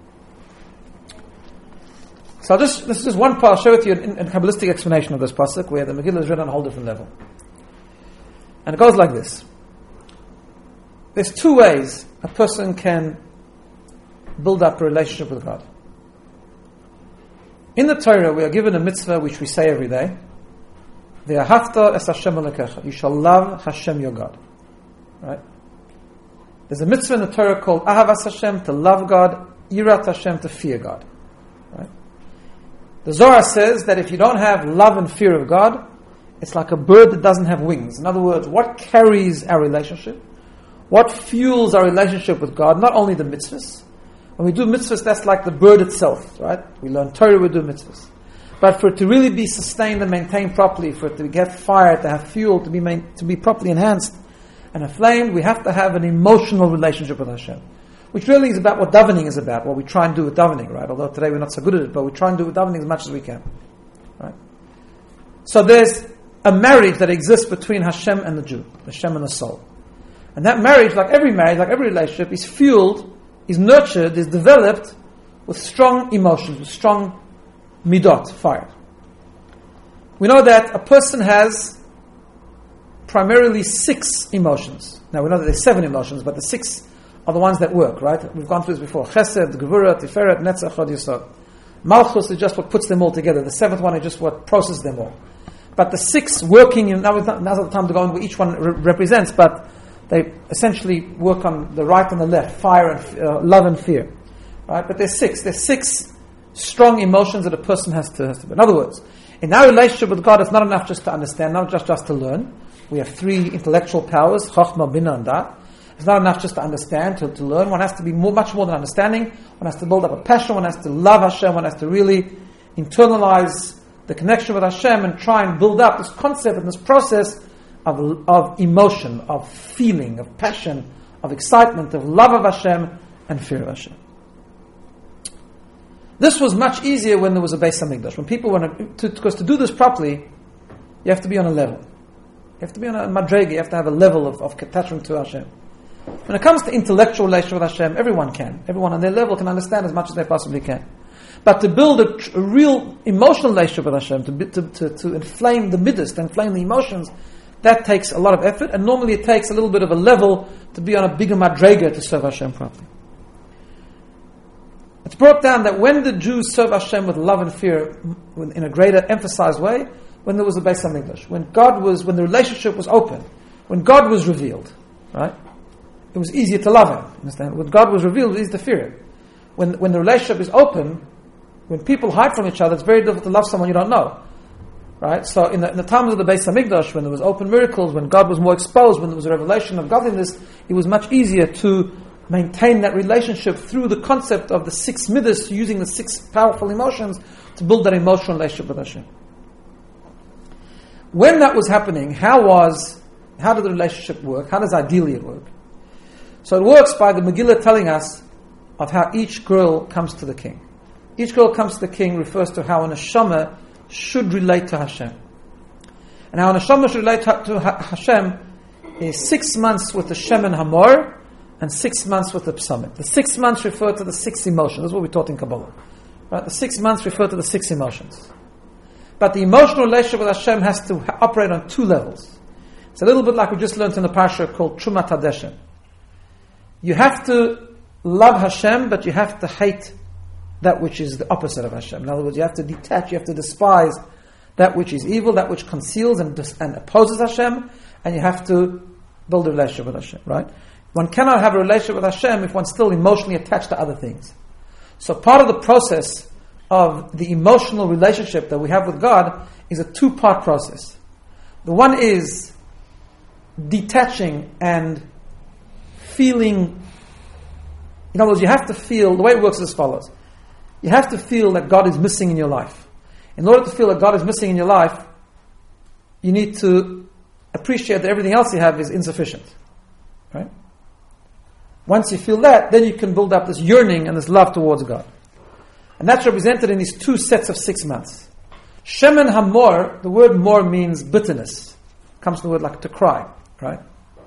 So this is just one part. I'll show it to you in Kabbalistic explanation of this pasuk, where the Megillah is written on a whole different level. And it goes like this. There's 2 ways a person can build up a relationship with God. In the Torah, we are given a mitzvah which we say every day. Ve'ahavta es Hashem Elokecha. You shall love Hashem your God. Right? There's a mitzvah in the Torah called Ahavas Hashem, to love God, Yirat Hashem, to fear God. Right? The Zohar says that if you don't have love and fear of God, it's like a bird that doesn't have wings. In other words, what carries our relationship? What fuels our relationship with God? Not only the mitzvahs. When we do mitzvahs, that's like the bird itself, right? We learn Torah, we do mitzvahs. But for it to really be sustained and maintained properly, for it to get fire, to have fuel, to be properly enhanced and aflamed, we have to have an emotional relationship with Hashem. Which really is about what davening is about, what we try and do with davening, right? Although today we're not so good at it, but we try and do with davening as much as we can. Right? So there's a marriage that exists between Hashem and the Jew, Hashem and the soul. And that marriage, like every relationship, is fueled, is nurtured, is developed with strong emotions, with strong midot, fire. We know that a person has primarily 6 emotions. Now we know that there's 7 emotions, but the 6 are the ones that work, right? We've gone through this before. Chesed, Gevurah, Tiferet, Netzach, Hod Yesod. Malchus is just what puts them all together. The 7th one is just what processes them all. But the 6 working, now's not the time to go into what each one represents, but they essentially work on the right and the left, fire and love and fear. Right? But there's 6. There's 6 strong emotions that a person has to. In other words, in our relationship with God, it's not enough just to understand, not just to learn. We have 3 intellectual powers, Chochmah, Binah, and Dat. It's not enough just to understand, to learn. One has to be much more than understanding. One has to build up a passion. One has to love Hashem. One has to really internalize the connection with Hashem and try and build up this concept and this process of emotion, of feeling, of passion, of excitement, of love of Hashem and fear of Hashem. This was much easier when there was a Beis Hamikdash. When people because to do this properly, you have to be on a level. You have to be on a madrega. You have to have a level of attachment to Hashem. When it comes to intellectual relationship with Hashem, everyone can. Everyone on their level can understand as much as they possibly can. But to build a real emotional relationship with Hashem, to inflame the midas, to inflame the emotions, that takes a lot of effort, and normally it takes a little bit of a level to be on a bigger madrega to serve Hashem properly. It's brought down that when the Jews serve Hashem with love and fear in a greater emphasized way, when there was a Beis Hamikdash, when the relationship was open, when God was revealed, right? It was easier to love Him. Understand? When God was revealed, it was easier to fear Him. When the relationship is open, when people hide from each other, it's very difficult to love someone you don't know. Right? So in the times of the Beis Hamikdash, when there was open miracles, when God was more exposed, when there was a revelation of godliness, it was much easier to maintain that relationship through the concept of the 6 midas, using the 6 powerful emotions to build that emotional relationship with Hashem. When that was happening, how did the relationship work? How does ideally it work? So it works by the Megillah telling us of how each girl comes to the king. Each girl comes to the king refers to how an neshama should relate to Hashem. And how an neshama should relate to Hashem is 6 months with the Shem and Hamor and 6 months with the Psamim. The 6 months refer to the 6 emotions. That's what we taught in Kabbalah. Right? The 6 months refer to the 6 emotions. But the emotional relationship with Hashem has to operate on 2 levels. It's a little bit like we just learned in the parsha called Trumat HaDeshem. You have to love Hashem, but you have to hate that which is the opposite of Hashem. In other words, you have to detach, you have to despise that which is evil, that which conceals and opposes Hashem, and you have to build a relationship with Hashem, right? One cannot have a relationship with Hashem if one's still emotionally attached to other things. So part of the process of the emotional relationship that we have with God is a 2-part process. The one is detaching and feeling. In other words, you have to feel, the way it works is as follows. You have to feel that God is missing in your life. In order to feel that God is missing in your life, you need to appreciate that everything else you have is insufficient. Right? Once you feel that, then you can build up this yearning and this love towards God. And that's represented in these 2 sets of 6 months. Shem and Hamor, the word mor means bitterness. It comes from the word like to cry. Right?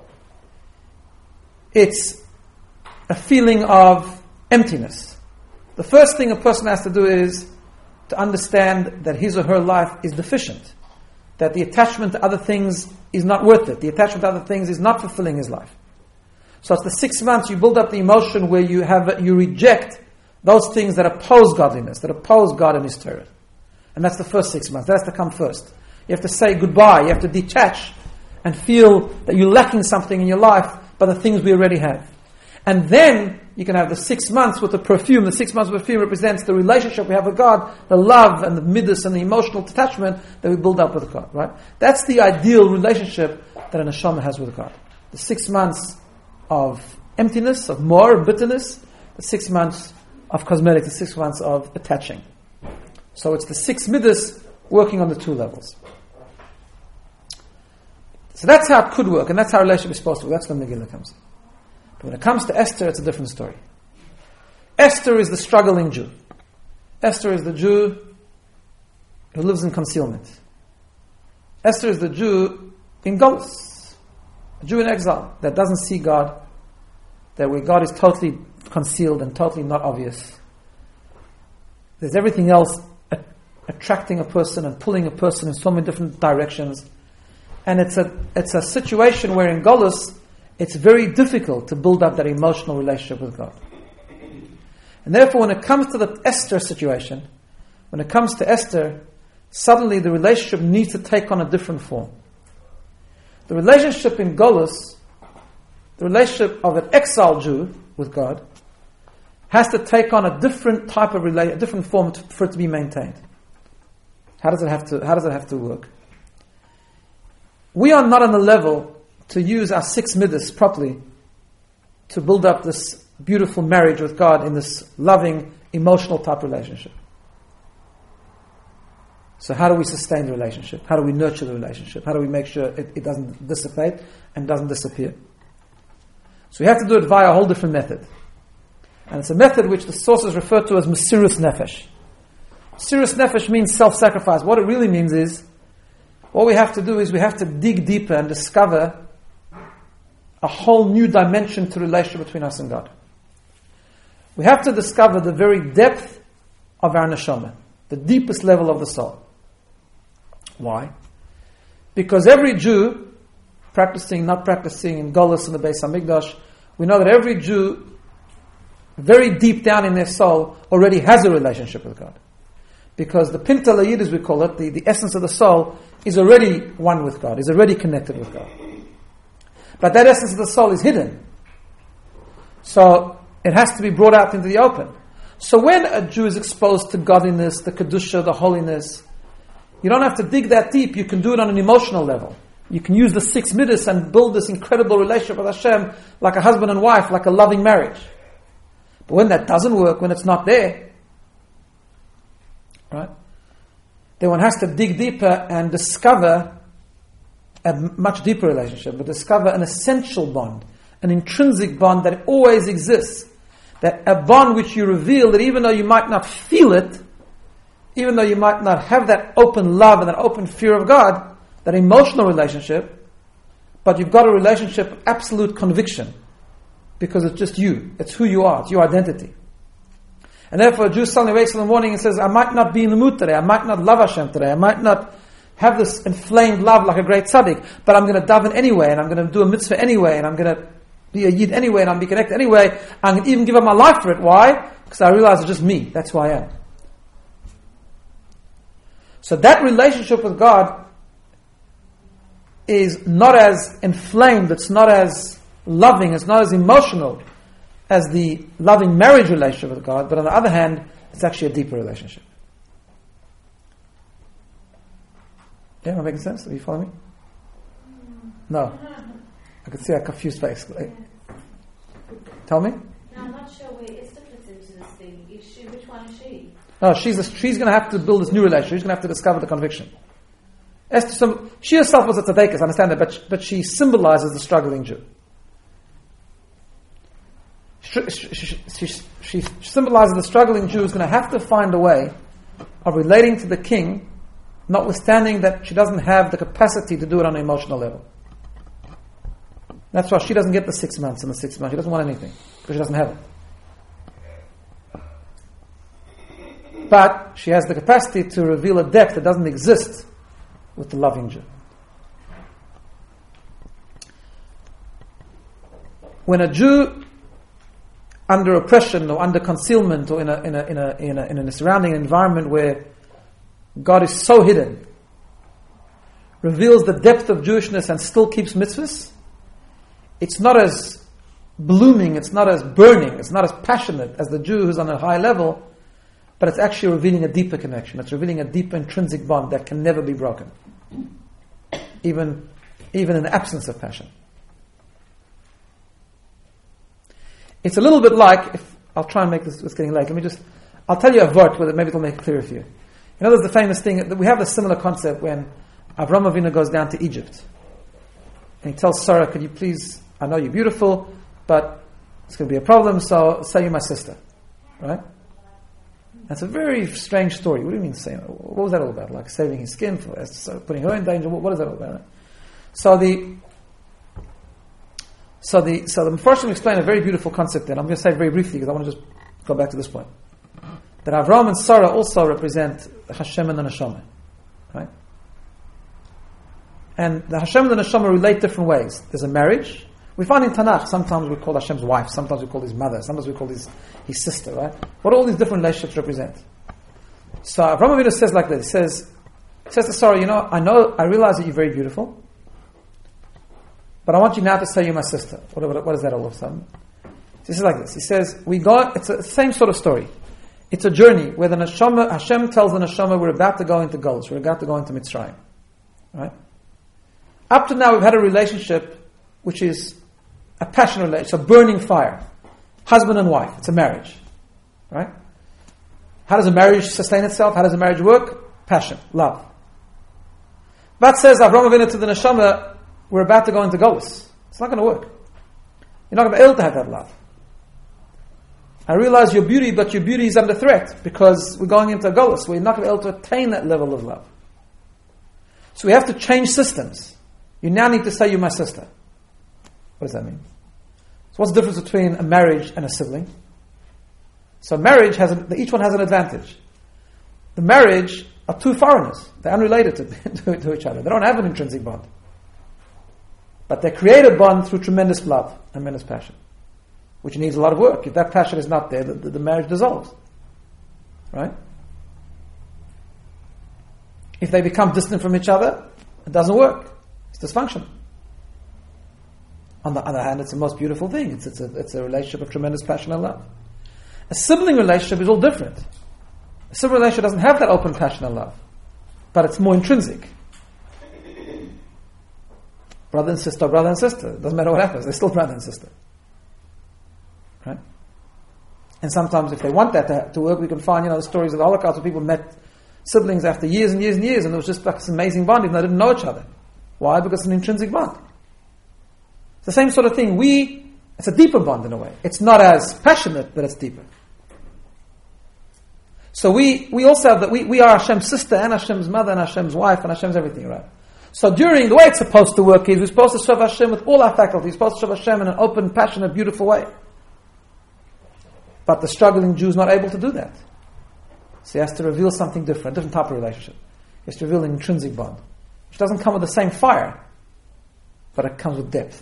It's a feeling of emptiness. The first thing a person has to do is to understand that his or her life is deficient. That the attachment to other things is not worth it. The attachment to other things is not fulfilling his life. So it's the 6 months you build up the emotion where you reject those things that oppose godliness, that oppose God and His Torah. And that's the first 6 months. That has to come first. You have to say goodbye. You have to detach and feel that you're lacking something in your life by the things we already have. And then you can have the 6 months with the perfume. The 6 months with perfume represents the relationship we have with God, the love and the midas and the emotional detachment that we build up with God, right? That's the ideal relationship that a neshama has with God. The 6 months of emptiness, of more bitterness, the 6 months of cosmetic, the 6 months of attaching. So it's the 6 midas working on the 2 levels. So that's how it could work, and that's how a relationship is supposed to work. That's when Megillah comes in. But when it comes to Esther, it's a different story. Esther is the struggling Jew. Esther is the Jew who lives in concealment. Esther is the Jew in Golus, a Jew in exile that doesn't see God, that where God is totally concealed and totally not obvious. There's everything else attracting a person and pulling a person in so many different directions. And it's a situation where in Golus, it's very difficult to build up that emotional relationship with God. And therefore, when it comes to the Esther situation, when it comes to Esther, suddenly the relationship needs to take on a different form. The relationship in Golus, the relationship of an exiled Jew with God, has to take on a different type of a different form for it to be maintained. How does it have to work? We are not on the level to use our 6 midas properly to build up this beautiful marriage with God in this loving, emotional type relationship. So how do we sustain the relationship? How do we nurture the relationship? How do we make sure it doesn't dissipate and doesn't disappear? So we have to do it via a whole different method. And it's a method which the sources refer to as Mesirus Nefesh. Mesirus Nefesh means self-sacrifice. What it really means is, what we have to do is we have to dig deeper and discover a whole new dimension to the relationship between us and God. We have to discover the very depth of our neshama, the deepest level of the soul. Why? Because every Jew, practicing, not practicing, in Golus and the Beis HaMikdash, we know that every Jew, very deep down in their soul, already has a relationship with God. Because the Pinta Layid, as we call it, the essence of the soul, is already one with God, is already connected with God. But that essence of the soul is hidden. So it has to be brought out into the open. So when a Jew is exposed to godliness, the Kedusha, the holiness, you don't have to dig that deep. You can do it on an emotional level. You can use the 6 midas and build this incredible relationship with Hashem like a husband and wife, like a loving marriage. But when that doesn't work, when it's not there, right, then one has to dig deeper and discover a much deeper relationship, but discover an essential bond, an intrinsic bond that always exists. That a bond which you reveal, that even though you might not feel it, even though you might not have that open love and that open fear of God, that emotional relationship, but you've got a relationship of absolute conviction, because it's just you, it's who you are, it's your identity. And therefore a Jew suddenly wakes in the morning and says, I might not be in the mood today, I might not love Hashem today, I might not have this inflamed love like a great tzaddik, but I'm going to daven anyway, and I'm going to do a mitzvah anyway, and I'm going to be a yid anyway, and I'm going to be connected anyway. I'm going to even give up my life for it. Why? Because I realize it's just me. That's who I am. So that relationship with God is not as inflamed, it's not as loving, it's not as emotional as the loving marriage relationship with God, but on the other hand, it's actually a deeper relationship. Yeah, am I making sense? Are you following me? No. I could see a confused face. Tell me? No, I'm not sure where Esther fits into this thing. Which one is she? No, she's going to have to build this new relationship. She's going to have to discover the conviction. Esther, she herself was a tzaddikus, I understand that, but she symbolizes the struggling Jew. She symbolizes the struggling Jew who's going to have to find a way of relating to the king, notwithstanding that she doesn't have the capacity to do it on an emotional level. That's why she doesn't get the 6 months in the 6 months. She doesn't want anything, because she doesn't have it. But she has the capacity to reveal a depth that doesn't exist with the loving Jew. when a Jew, under oppression or under concealment or in a surrounding environment where God is so hidden, reveals the depth of Jewishness and still keeps mitzvahs, it's not as blooming, it's not as burning, it's not as passionate as the Jew who's on a high level, but it's actually revealing a deeper connection. It's revealing a deeper intrinsic bond that can never be broken, even in the absence of passion. It's a little bit like, I'll try and make this, it's getting late, I'll tell you a vort, where maybe it'll make it clearer for you. You know, there's the famous thing, we have a similar concept when Avraham Avinu goes down to Egypt. And he tells Sarah, could you please, I know you're beautiful, but it's going to be a problem, so say you're my sister. Right? That's a very strange story. What do you mean saying? What was that all about? Like saving his skin, putting her in danger? What is that all about? Right? So the first will explain a very beautiful concept, and I'm going to say it very briefly because I want to just go back to this point. That Avraham and Sarah also represent Hashem and the Neshama. Right? And the Hashem and the Neshama relate different ways. There's a marriage. We find in Tanakh, sometimes we call Hashem's wife, sometimes we call his mother, sometimes we call his sister, right? What all these different relationships represent. So Avraham Avinu says like this, he says to Sarah, I realize that you're very beautiful, but I want you now to say you're my sister. What is that all of a sudden? He says like this, he says, it's the same sort of story. It's a journey where the Neshama, Hashem tells the Neshama, we're about to go into Golus, we're about to go into Mitzrayim. Right? Up to now we've had a relationship which is a passionate relationship, a burning fire. Husband and wife, it's a marriage. Right? How does a marriage sustain itself? How does a marriage work? Passion, love. That says Avraham Avinu to the Neshama, we're about to go into Golus. It's not going to work. You're not going to be able to have that love. I realize your beauty, but your beauty is under threat because we're going into a Golus. We're not going to be able to attain that level of love. So we have to change systems. You now need to say you're my sister. What does that mean? So what's the difference between a marriage and a sibling? So marriage each one has an advantage. The marriage are two foreigners. They're unrelated to each other. They don't have an intrinsic bond. But they create a bond through tremendous love and tremendous passion, which needs a lot of work. If that passion is not there, the marriage dissolves. Right? If they become distant from each other, it doesn't work. It's dysfunctional. On the other hand, it's the most beautiful thing. It's a relationship of tremendous passion and love. A sibling relationship is all different. A sibling relationship doesn't have that open passion and love, but it's more intrinsic. Brother and sister, brother and sister. It doesn't matter what happens. They're still brother and sister. Right? And sometimes if they want that to work, we can find, the stories of the Holocaust where people met siblings after years and years and years, and it was just like this amazing bond, even though they didn't know each other. Why? Because it's an intrinsic bond. It's the same sort of thing. It's a deeper bond in a way. It's not as passionate, but it's deeper. So we also have that we are Hashem's sister and Hashem's mother and Hashem's wife and Hashem's everything, right? So during the way it's supposed to work is we're supposed to serve Hashem with all our faculties. We're supposed to serve Hashem in an open, passionate, beautiful way. But the struggling Jew is not able to do that. So he has to reveal something different, different type of relationship. He has to reveal an intrinsic bond, which doesn't come with the same fire, but it comes with depth.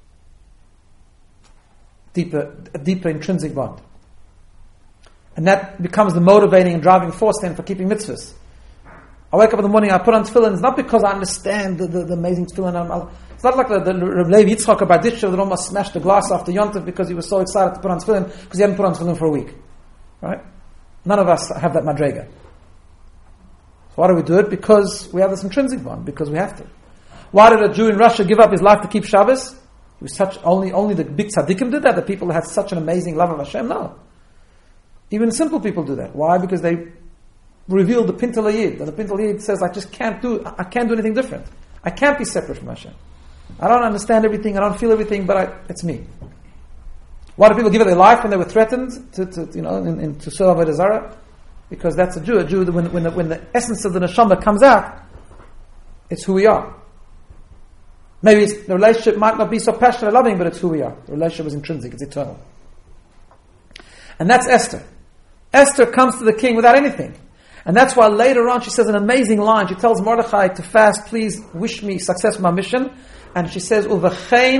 A deeper intrinsic bond. And that becomes the motivating and driving force then for keeping mitzvahs. I wake up in the morning, I put on tefillin. It's not because I understand the amazing tefillin. It's not like the Reb Levi Yitzchak Barditcher that almost smashed the glass after Yontif because he was so excited to put on tefillin because he hadn't put on tefillin for a week. Right? None of us have that madrega. So why do we do it? Because we have this intrinsic bond. Because we have to. Why did a Jew in Russia give up his life to keep Shabbos? It was only the big tzaddikim did that. The people that had such an amazing love of Hashem. No. Even simple people do that. Why? Because they revealed the Pintel Yid. And the Pintel Yid says, I can't do anything different. I can't be separate from Hashem. I don't understand everything, I don't feel everything, but it's me. Why do people give up their life when they were threatened to serve Avodah Zarah? Because that's a Jew. A Jew, when the essence of the neshama comes out, it's who we are. Maybe the relationship might not be so passionate and loving, but it's who we are. The relationship is intrinsic, it's eternal. And that's Esther. Esther comes to the king without anything. And that's why later on she says an amazing line. She tells Mordechai to fast, please wish me success with my mission. And she says, Uvachein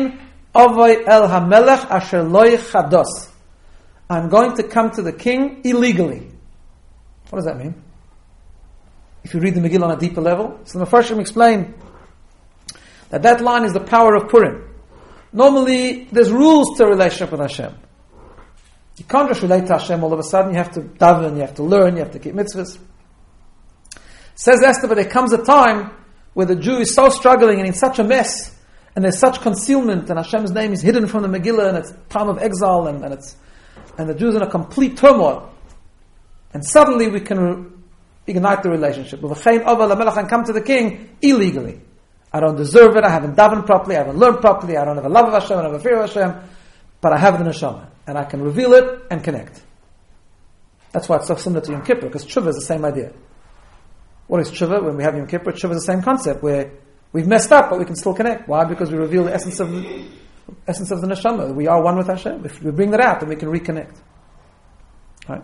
Avay el hamelech asher loy chados. I'm going to come to the king illegally. What does that mean? If you read the Megillah on a deeper level, so the Mefarshim explain that line is the power of Purim. Normally, there's rules to a relationship with Hashem. You can't just relate to Hashem all of a sudden. You have to daven, you have to learn, you have to keep mitzvahs. Says Esther, but there comes a time where the Jew is so struggling and in such a mess, and there's such concealment, and Hashem's name is hidden from the Megillah, and it's time of exile, and the Jews in a complete turmoil. And suddenly we can ignite the relationship. And come to the king illegally. I don't deserve it, I haven't davened properly, I haven't learned properly, I don't have a love of Hashem, I don't have a fear of Hashem, but I have the neshama, and I can reveal it and connect. That's why it's so similar to Yom Kippur, because tshuva is the same idea. What is tshuva? When we have Yom Kippur, tshuva is the same concept, where we've messed up, but we can still connect. Why? Because we reveal the essence of the neshama. We are one with Hashem. If we bring that out, then we can reconnect. Right?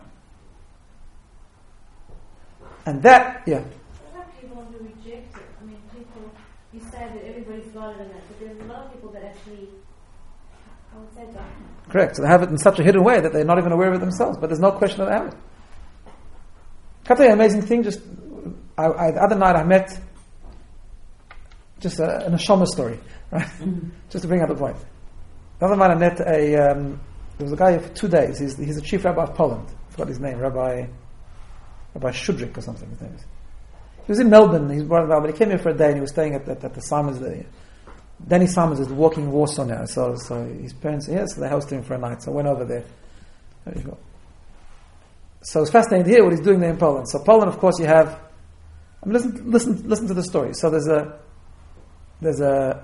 And that, yeah. What about people who reject it? I mean, people, you say that everybody's got it in that, but there's a lot of people that actually, I would say, don't. Correct. So they have it in such a hidden way that they're not even aware of it themselves. But there's no question that they have it. Can I tell you an amazing thing? Just, the other night I met just a neshama story, right? Just to bring up the point. The other night I met there was a guy for 2 days. He's the chief rabbi of Poland. I forgot his name, Rabbi Shudrik or something. His name is. He was in Melbourne. He's brought about, but he came here for a day and he was staying at the Simons there. Danny Simons is working in Warsaw now, so his parents so they hosted him for a night. So I went over there. There you go. So it's fascinating to hear what he's doing there in Poland. So Poland, of course, you have. I mean, listen to the story. So there's a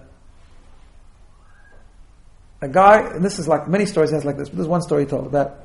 guy, and this is like many stories has like this. But there's one story told about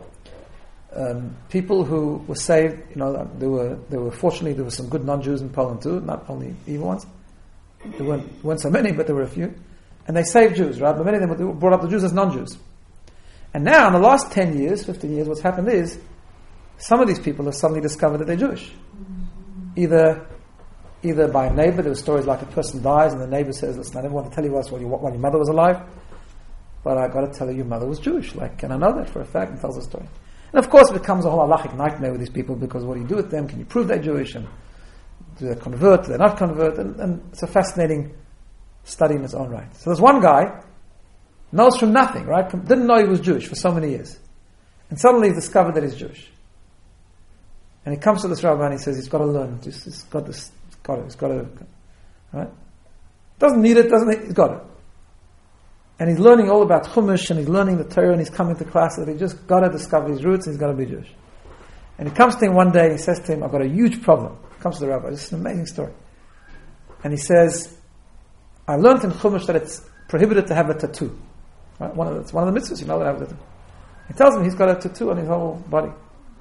people who were saved. You know, there were fortunately there were some good non-Jews in Poland too, not only evil ones. There weren't so many, but there were a few, and they saved Jews, right? But many of them brought up the Jews as non-Jews. And now, in the last 10 years, 15 years, what's happened is some of these people have suddenly discovered that they're Jewish. Either by a neighbor. There were stories like a person dies and the neighbor says, "Listen, I never want to tell you this while your mother was alive, but I got to tell you your mother was Jewish." And I know that for a fact, and tells the story. And of course, it becomes a whole halachic nightmare with these people, because what do you do with them? Can you prove they're Jewish? And do they convert? Do they not convert? And it's a fascinating study in its own right. So there's one guy, knows from nothing, right? Didn't know he was Jewish for so many years. And suddenly he's discovered that he's Jewish. And he comes to this rabbi and he says he's got to learn. He's got to, right? Doesn't need it, he's got it. And he's learning all about Chumash, and he's learning the Torah, and he's coming to class, that he's just got to discover his roots, and he's got to be Jewish. And he comes to him one day, and he says to him, "I've got a huge problem." He comes to the rabbi. This is an amazing story. And he says, "I learned in Chumash that it's prohibited to have a tattoo. Right? It's one of the mitzvahs, you know, that have a tattoo." He tells him he's got a tattoo on his whole body.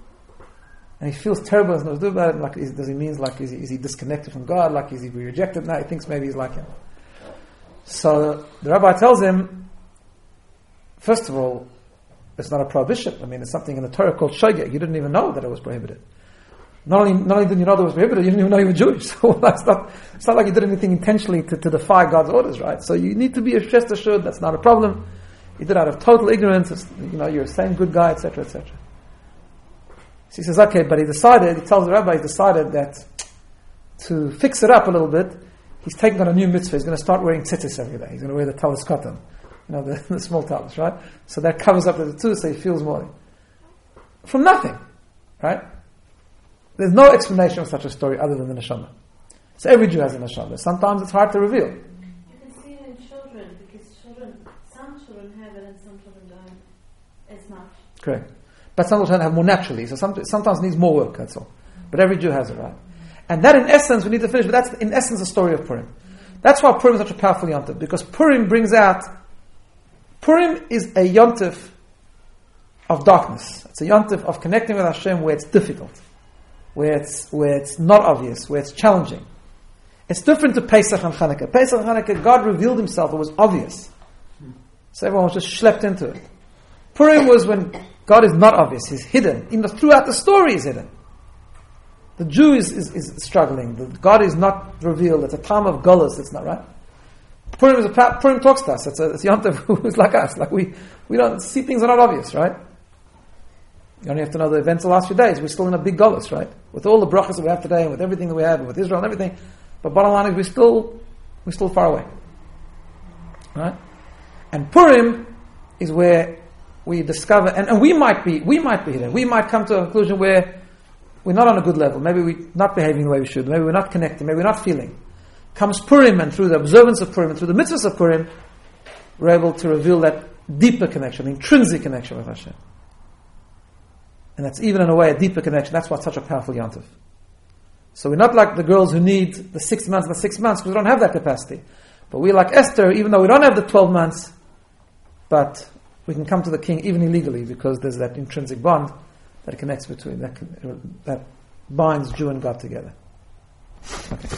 And he feels terrible, doesn't know what to do about it. Like, does he mean, like, is he disconnected from God? Like, is he rejected now? He thinks maybe he's like him. So the rabbi tells him, first of all, it's not a prohibition. I mean, it's something in the Torah called shogeg. You didn't even know that it was prohibited. Not only didn't you know that it was prohibited, you didn't even know you were Jewish. So it's not like you did anything intentionally to defy God's orders, right? So you need to be just assured that's not a problem. You did it out of total ignorance. You're the same good guy, etc., etc. So he says, okay, but he tells the rabbi, he decided that to fix it up a little bit, he's taking on a new mitzvah. He's going to start wearing tzitzis every day. He's going to wear the talis katan, the small talis, right? So that covers up the tattoo, so he feels more. From nothing, right? There's no explanation of such a story other than the neshama. So every Jew has a neshama. Sometimes it's hard to reveal. You can see it in children, because some children have it and some children don't as much. Correct. But some children have more naturally, so sometimes needs more work, that's all. But every Jew has it, right? And that, in essence, we need to finish, but that's, in essence, the story of Purim. That's why Purim is such a powerful yontif, because Purim is a yontif of darkness. It's a yontif of connecting with Hashem where it's difficult, where it's not obvious, where it's challenging. It's different to Pesach and Chanukah. Pesach and Chanukah, God revealed Himself, it was obvious. So everyone was just schlepped into it. Purim was when God is not obvious, He's hidden. Even throughout the story is hidden. The Jew is struggling. God is not revealed. It's a time of gullus. It's not right. Purim talks to us. It's Yom Tov who's like us. Like we don't see things are not obvious, right? You only have to know the events of the last few days. We're still in a big golus, right? With all the brachas that we have today, and with everything that we have, and with Israel and everything. But bottom line is we're still far away. Right? And Purim is where we discover, and we might be hidden. We might come to a conclusion where we're not on a good level. Maybe we're not behaving the way we should. Maybe we're not connecting. Maybe we're not feeling. Comes Purim, and through the observance of Purim, and through the mitzvahs of Purim, we're able to reveal that deeper connection, intrinsic connection with Hashem. And that's even in a way a deeper connection. That's what's such a powerful Yom Tov. So we're not like the girls who need the 6 months because we don't have that capacity. But we're like Esther, even though we don't have the 12 months, but we can come to the king even illegally because there's that intrinsic bond that connects between, that binds Jew and God together. Okay.